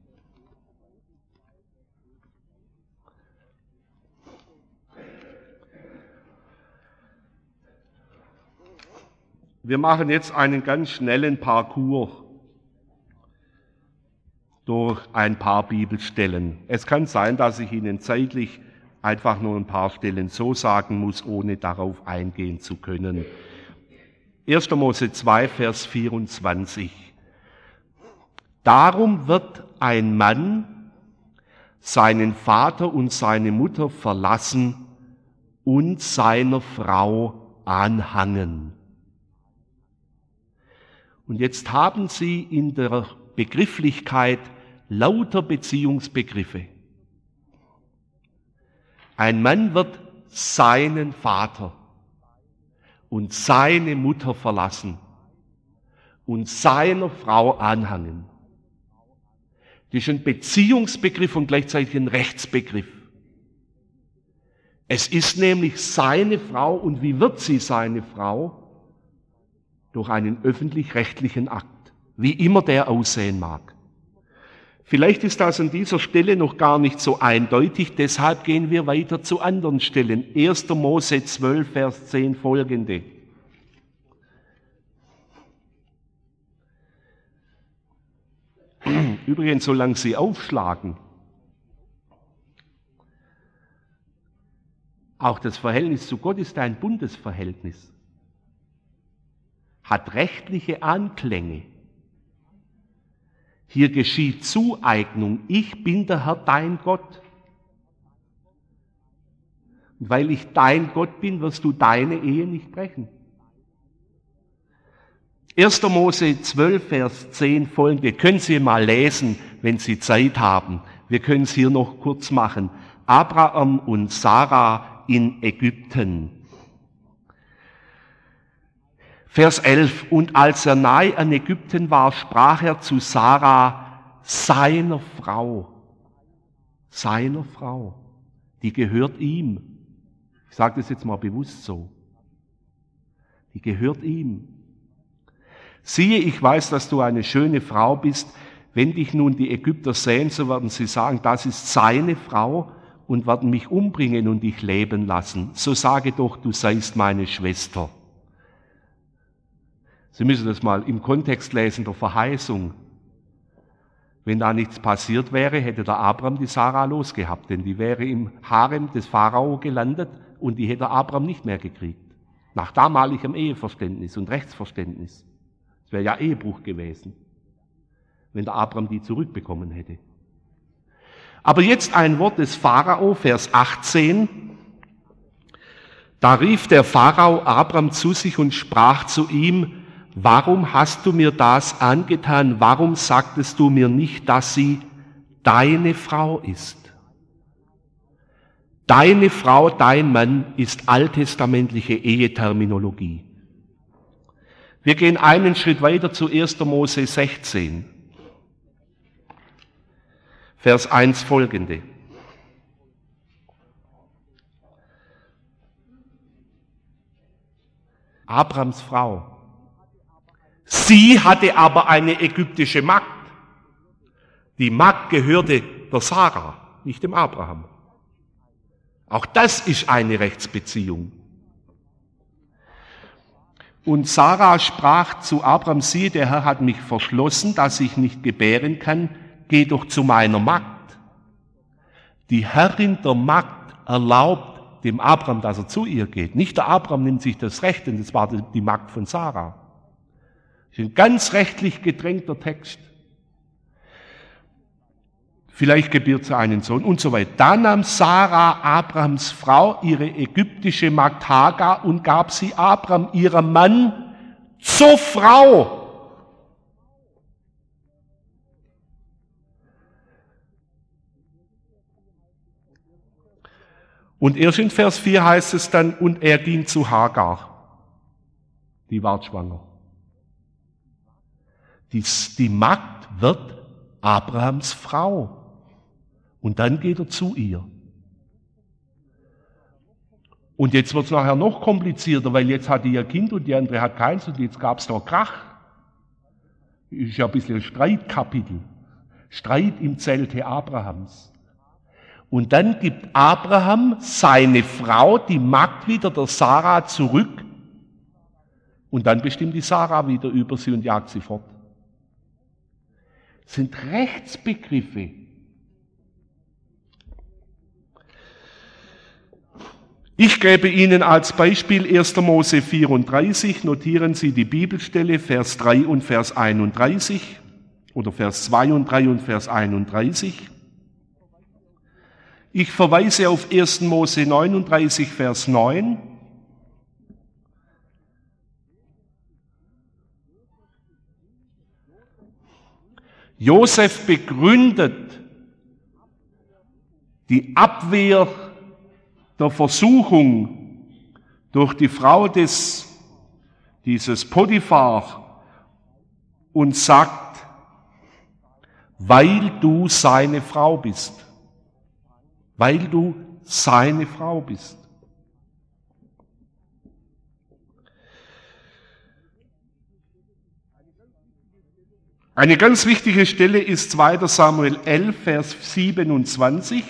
Wir machen jetzt einen ganz schnellen Parcours durch ein paar Bibelstellen. Es kann sein, dass ich Ihnen zeitlich einfach nur ein paar Stellen so sagen muss, ohne darauf eingehen zu können. 1. Mose 2, Vers 24. Darum wird ein Mann seinen Vater und seine Mutter verlassen und seiner Frau anhangen. Und jetzt haben Sie in der Begrifflichkeit lauter Beziehungsbegriffe. Ein Mann wird seinen Vater und seine Mutter verlassen und seiner Frau anhangen. Das ist ein Beziehungsbegriff und gleichzeitig ein Rechtsbegriff. Es ist nämlich seine Frau, und wie wird sie seine Frau? Durch einen öffentlich-rechtlichen Akt, wie immer der aussehen mag. Vielleicht ist das an dieser Stelle noch gar nicht so eindeutig, deshalb gehen wir weiter zu anderen Stellen. 1. Mose 12, Vers 10 folgende. Übrigens, solange Sie aufschlagen, auch das Verhältnis zu Gott ist ein Bundesverhältnis, hat rechtliche Anklänge. Hier geschieht Zueignung. Ich bin der Herr, dein Gott. Und weil ich dein Gott bin, wirst du deine Ehe nicht brechen. 1. Mose 12, Vers 10 folgende. Können Sie mal lesen, wenn Sie Zeit haben. Wir können es hier noch kurz machen. Abraham und Sarah in Ägypten. Vers 11. Und als er nahe an Ägypten war, sprach er zu Sarah, seiner Frau, die gehört ihm. Ich sage das jetzt mal bewusst so. Die gehört ihm. Siehe, ich weiß, dass du eine schöne Frau bist. Wenn dich nun die Ägypter sehen, so werden sie sagen, das ist seine Frau, und werden mich umbringen und dich leben lassen. So sage doch, du seist meine Schwester. Sie müssen das mal im Kontext lesen der Verheißung. Wenn da nichts passiert wäre, hätte der Abraham die Sarah losgehabt, denn die wäre im Harem des Pharao gelandet und die hätte Abraham nicht mehr gekriegt. Nach damaligem Eheverständnis und Rechtsverständnis. Es wäre ja Ehebruch gewesen, wenn der Abraham die zurückbekommen hätte. Aber jetzt ein Wort des Pharao, Vers 18. Da rief der Pharao Abraham zu sich und sprach zu ihm, warum hast du mir das angetan? Warum sagtest du mir nicht, dass sie deine Frau ist? Deine Frau, dein Mann ist alttestamentliche Eheterminologie. Wir gehen einen Schritt weiter zu 1. Mose 16. Vers 1 folgende. Abrahams Frau. Sie hatte aber eine ägyptische Magd. Die Magd gehörte der Sarah, nicht dem Abraham. Auch das ist eine Rechtsbeziehung. Und Sarah sprach zu Abraham, siehe, der Herr hat mich verschlossen, dass ich nicht gebären kann, geh doch zu meiner Magd. Die Herrin der Magd erlaubt dem Abraham, dass er zu ihr geht. Nicht der Abraham nimmt sich das Recht, denn das war die Magd von Sarah. Das ist ein ganz rechtlich gedrängter Text. Vielleicht gebiert sie einen Sohn und so weiter. Da nahm Sarah, Abrahams Frau, ihre ägyptische Magd Hagar und gab sie Abraham, ihrem Mann, zur Frau. Und erst in Vers 4 heißt es dann, und er ging zu Hagar. Die ward schwanger. Die Magd wird Abrahams Frau. Und dann geht er zu ihr. Und jetzt wird es nachher noch komplizierter, weil jetzt hat die ihr Kind und die andere hat keins und jetzt gab es da Krach. Ist ja ein bisschen ein Streitkapitel. Streit im Zelte Abrahams. Und dann gibt Abraham seine Frau, die Magd, wieder der Sarah zurück. Und dann bestimmt die Sarah wieder über sie und jagt sie fort. Das sind Rechtsbegriffe. Ich gebe Ihnen als Beispiel 1. Mose 34, notieren Sie die Bibelstelle, Vers 3 und Vers 31, oder Vers 2 und 3 und Vers 31. Ich verweise auf 1. Mose 39, Vers 9. Josef begründet die Abwehr der Versuchung durch die Frau dieses Potiphar und sagt, weil du seine Frau bist. Weil du seine Frau bist. Eine ganz wichtige Stelle ist 2. Samuel 11, Vers 27.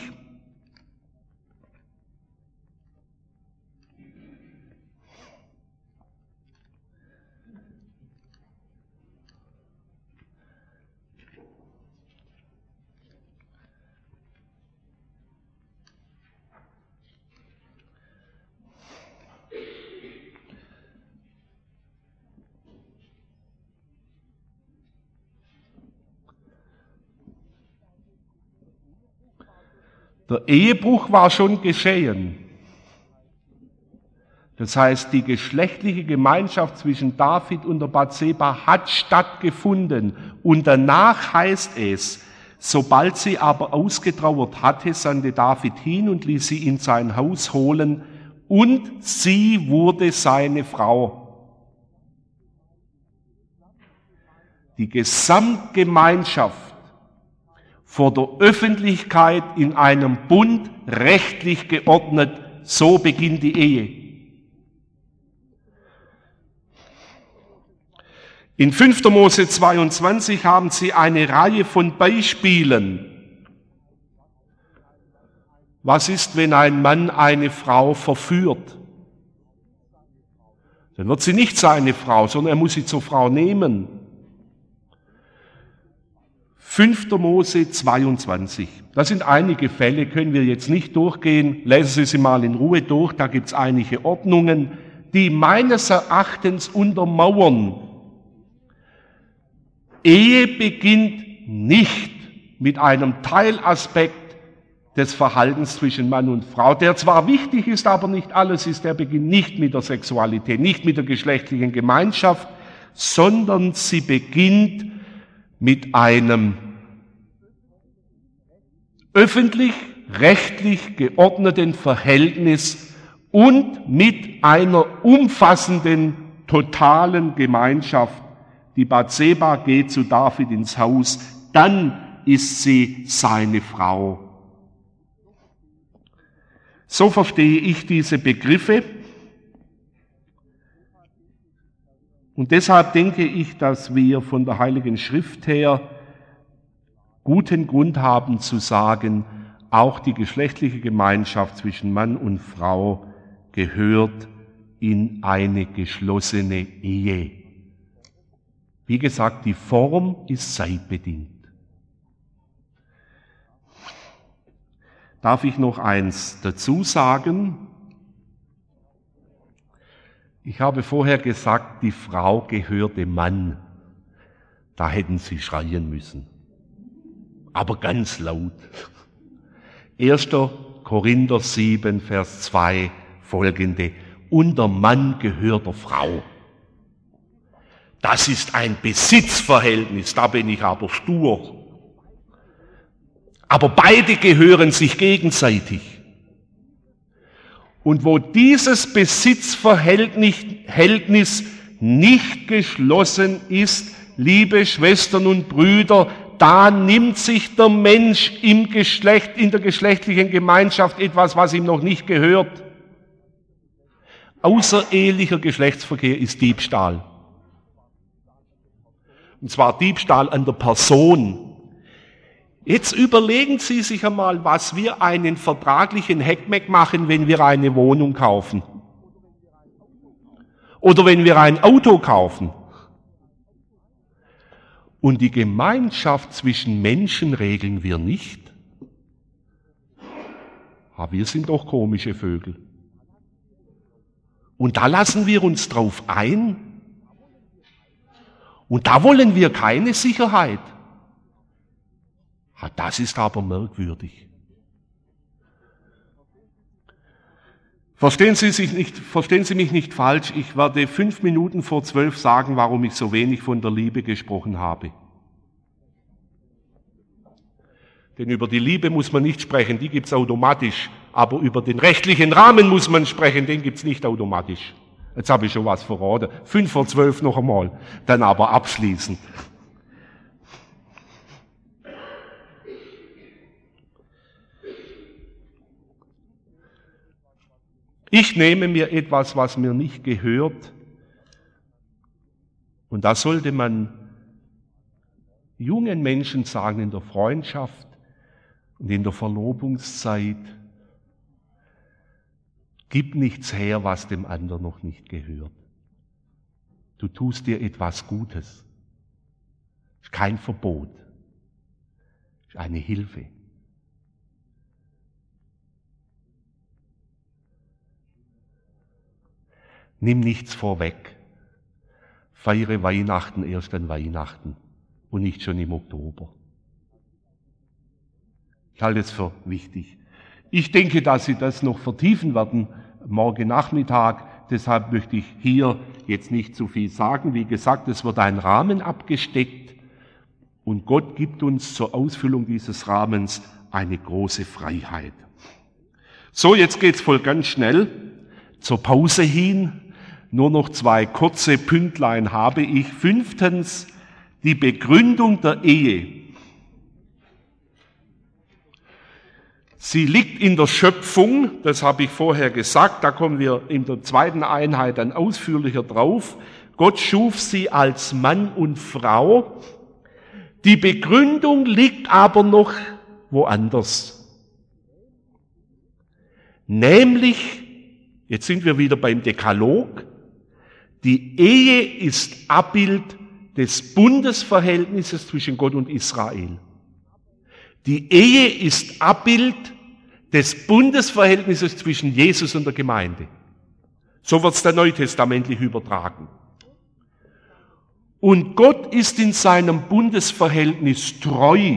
Der Ehebruch war schon geschehen. Das heißt, die geschlechtliche Gemeinschaft zwischen David und der Bathseba hat stattgefunden. Und danach heißt es, sobald sie aber ausgetrauert hatte, sandte David hin und ließ sie in sein Haus holen und sie wurde seine Frau. Die Gesamtgemeinschaft vor der Öffentlichkeit in einem Bund rechtlich geordnet, so beginnt die Ehe. In 5. Mose 22 haben Sie eine Reihe von Beispielen. Was ist, wenn ein Mann eine Frau verführt? Dann wird sie nicht seine Frau, sondern er muss sie zur Frau nehmen. 5. Mose 22. Das sind einige Fälle, können wir jetzt nicht durchgehen. Lesen Sie mal in Ruhe durch, da gibt es einige Ordnungen, die meines Erachtens untermauern. Ehe beginnt nicht mit einem Teilaspekt des Verhaltens zwischen Mann und Frau, der zwar wichtig ist, aber nicht alles ist. Der beginnt nicht mit der Sexualität, nicht mit der geschlechtlichen Gemeinschaft, sondern sie beginnt mit einem öffentlich-rechtlich geordneten Verhältnis und mit einer umfassenden, totalen Gemeinschaft. Die Bathseba geht zu David ins Haus, dann ist sie seine Frau. So verstehe ich diese Begriffe. Und deshalb denke ich, dass wir von der Heiligen Schrift her guten Grund haben zu sagen, auch die geschlechtliche Gemeinschaft zwischen Mann und Frau gehört in eine geschlossene Ehe. Wie gesagt, die Form ist zeitbedingt. Darf ich noch eins dazu sagen? Ich habe vorher gesagt, die Frau gehört dem Mann. Da hätten Sie schreien müssen. Aber ganz laut. 1. Korinther 7, Vers 2 folgende. Und der Mann gehört der Frau. Das ist ein Besitzverhältnis, da bin ich aber stur. Aber beide gehören sich gegenseitig. Und wo dieses Besitzverhältnis nicht geschlossen ist, liebe Schwestern und Brüder, da nimmt sich der Mensch in der geschlechtlichen Gemeinschaft etwas, was ihm noch nicht gehört. Außerehelicher Geschlechtsverkehr ist Diebstahl. Und zwar Diebstahl an der Person. Jetzt überlegen Sie sich einmal, was wir einen vertraglichen Heckmeck machen, wenn wir eine Wohnung kaufen. Oder wenn wir ein Auto kaufen. Und die Gemeinschaft zwischen Menschen regeln wir nicht. Aber wir sind doch komische Vögel. Und da lassen wir uns drauf ein. Und da wollen wir keine Sicherheit. Das ist aber merkwürdig. Verstehen Sie mich nicht falsch, ich werde 5 Minuten vor 12 sagen, warum ich so wenig von der Liebe gesprochen habe. Denn über die Liebe muss man nicht sprechen, die gibt's automatisch. Aber über den rechtlichen Rahmen muss man sprechen, den gibt's nicht automatisch. Jetzt habe ich schon was verraten. 5 vor 12 noch einmal, dann aber abschließend. Ich nehme mir etwas, was mir nicht gehört. Und da sollte man jungen Menschen sagen, in der Freundschaft und in der Verlobungszeit, gib nichts her, was dem anderen noch nicht gehört. Du tust dir etwas Gutes. Das ist kein Verbot. Das ist eine Hilfe. Nimm nichts vorweg. Feiere Weihnachten erst an Weihnachten und nicht schon im Oktober. Ich halte es für wichtig. Ich denke, dass Sie das noch vertiefen werden morgen Nachmittag. Deshalb möchte ich hier jetzt nicht zu viel sagen. Wie gesagt, es wird ein Rahmen abgesteckt und Gott gibt uns zur Ausfüllung dieses Rahmens eine große Freiheit. So, jetzt geht's voll ganz schnell zur Pause hin. Nur noch 2 kurze Pünktlein habe ich. 5. Die Begründung der Ehe. Sie liegt in der Schöpfung, das habe ich vorher gesagt, da kommen wir in der 2. Einheit dann ausführlicher drauf. Gott schuf sie als Mann und Frau. Die Begründung liegt aber noch woanders. Nämlich, jetzt sind wir wieder beim Dekalog, die Ehe ist Abbild des Bundesverhältnisses zwischen Gott und Israel. Die Ehe ist Abbild des Bundesverhältnisses zwischen Jesus und der Gemeinde. So wird es dann neutestamentlich übertragen. Und Gott ist in seinem Bundesverhältnis treu.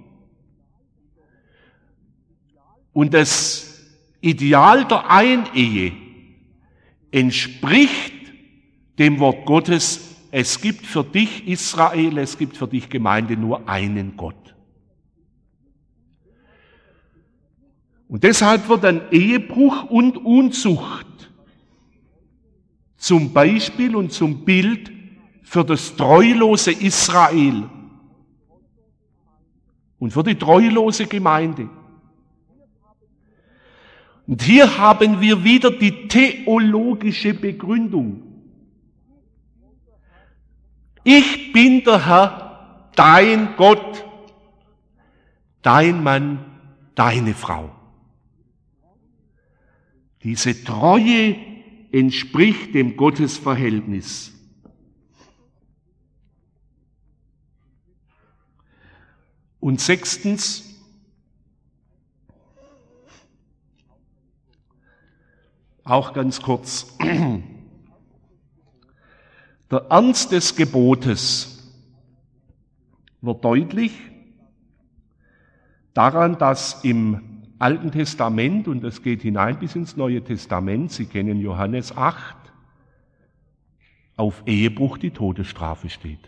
Und das Ideal der Einehe entspricht dem Wort Gottes, es gibt für dich Israel, es gibt für dich Gemeinde nur einen Gott. Und deshalb wird ein Ehebruch und Unzucht zum Beispiel und zum Bild für das treulose Israel und für die treulose Gemeinde. Und hier haben wir wieder die theologische Begründung. Ich bin der Herr, dein Gott, dein Mann, deine Frau. Diese Treue entspricht dem Gottesverhältnis. Und 6. Auch ganz kurz. Der Ernst des Gebotes wird deutlich daran, dass im Alten Testament, und das geht hinein bis ins Neue Testament, Sie kennen Johannes 8, auf Ehebruch die Todesstrafe steht.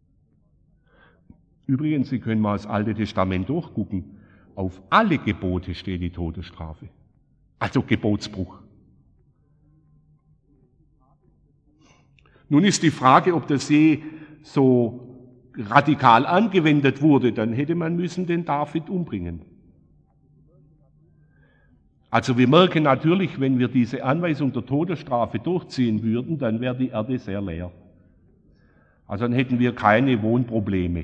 Übrigens, Sie können mal das Alte Testament durchgucken, auf alle Gebote steht die Todesstrafe, also Gebotsbruch. Nun ist die Frage, ob das je so radikal angewendet wurde, dann hätte man müssen den David umbringen. Also wir merken natürlich, wenn wir diese Anweisung der Todesstrafe durchziehen würden, dann wäre die Erde sehr leer. Also dann hätten wir keine Wohnprobleme.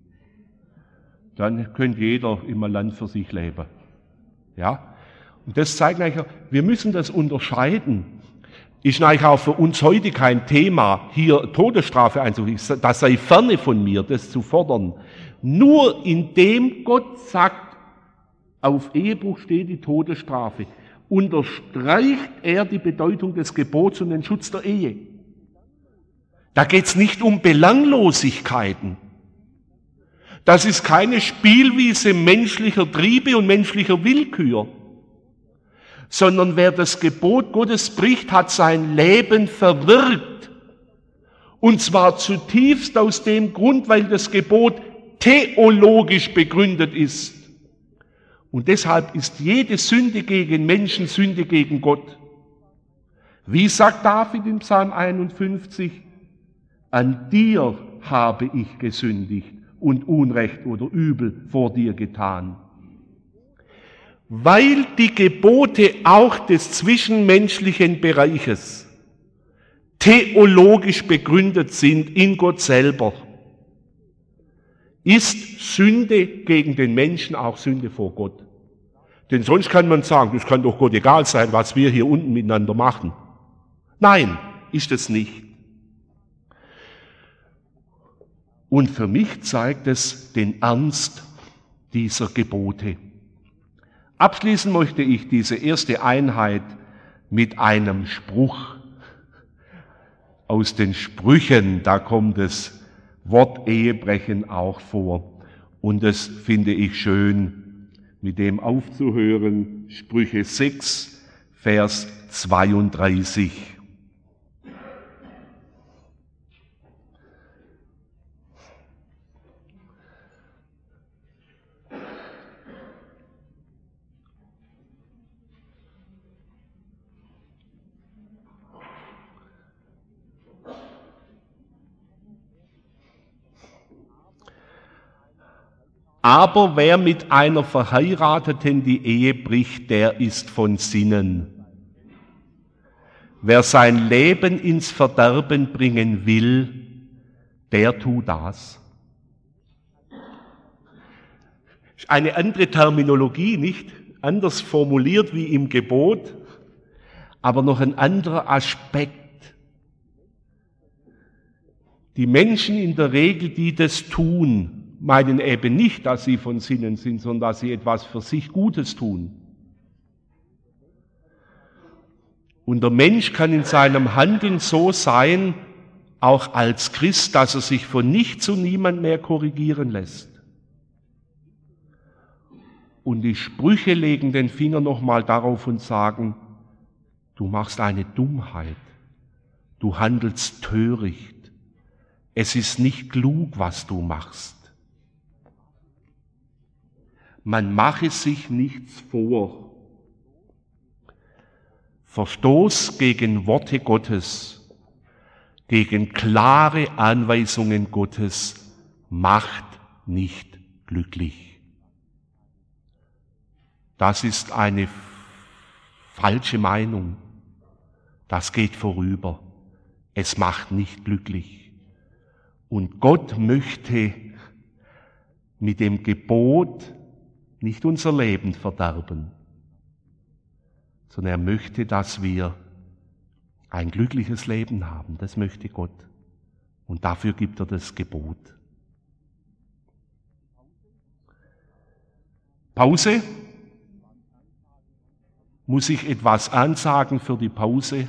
Dann könnte jeder im Land für sich leben. Ja? Und das zeigt eigentlich, wir müssen das unterscheiden. Ist eigentlich auch für uns heute kein Thema, hier Todesstrafe einzuführen. Das sei ferne von mir, das zu fordern. Nur indem Gott sagt, auf Ehebruch steht die Todesstrafe, unterstreicht er die Bedeutung des Gebots und den Schutz der Ehe. Da geht es nicht um Belanglosigkeiten. Das ist keine Spielwiese menschlicher Triebe und menschlicher Willkür, sondern wer das Gebot Gottes bricht, hat sein Leben verwirkt. Und zwar zutiefst aus dem Grund, weil das Gebot theologisch begründet ist. Und deshalb ist jede Sünde gegen Menschen Sünde gegen Gott. Wie sagt David im Psalm 51? An dir habe ich gesündigt und Unrecht oder Übel vor dir getan. weil die Gebote auch des zwischenmenschlichen Bereiches theologisch begründet sind in Gott selber, ist Sünde gegen den Menschen auch Sünde vor Gott. Denn sonst kann man sagen, das kann doch Gott egal sein, was wir hier unten miteinander machen. Nein, ist es nicht. Und für mich zeigt es den Ernst dieser Gebote. Abschließen möchte ich diese erste Einheit mit einem Spruch aus den Sprüchen. Da kommt das Wort Ehebrechen auch vor. Und das finde ich schön, mit dem aufzuhören. Sprüche 6, Vers 32. Aber wer mit einer Verheirateten die Ehe bricht, der ist von Sinnen. Wer sein Leben ins Verderben bringen will, der tut das. Eine andere Terminologie, nicht anders formuliert wie im Gebot, aber noch ein anderer Aspekt. Die Menschen in der Regel, die das tun, meinen eben nicht, dass sie von Sinnen sind, sondern dass sie etwas für sich Gutes tun. Und der Mensch kann in seinem Handeln so sein, auch als Christ, dass er sich von nichts und niemand mehr korrigieren lässt. Und die Sprüche legen den Finger nochmal darauf und sagen, du machst eine Dummheit, du handelst töricht, es ist nicht klug, was du machst. Man mache sich nichts vor. Verstoß gegen Worte Gottes, gegen klare Anweisungen Gottes macht nicht glücklich. Das ist eine falsche Meinung. Das geht vorüber. Es macht nicht glücklich. Und Gott möchte mit dem Gebot nicht unser Leben verderben, sondern er möchte, dass wir ein glückliches Leben haben. Das möchte Gott. Und dafür gibt er das Gebot. Pause. Muss ich etwas ansagen für die Pause?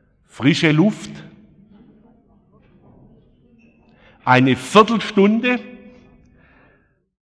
Frische Luft. Eine Viertelstunde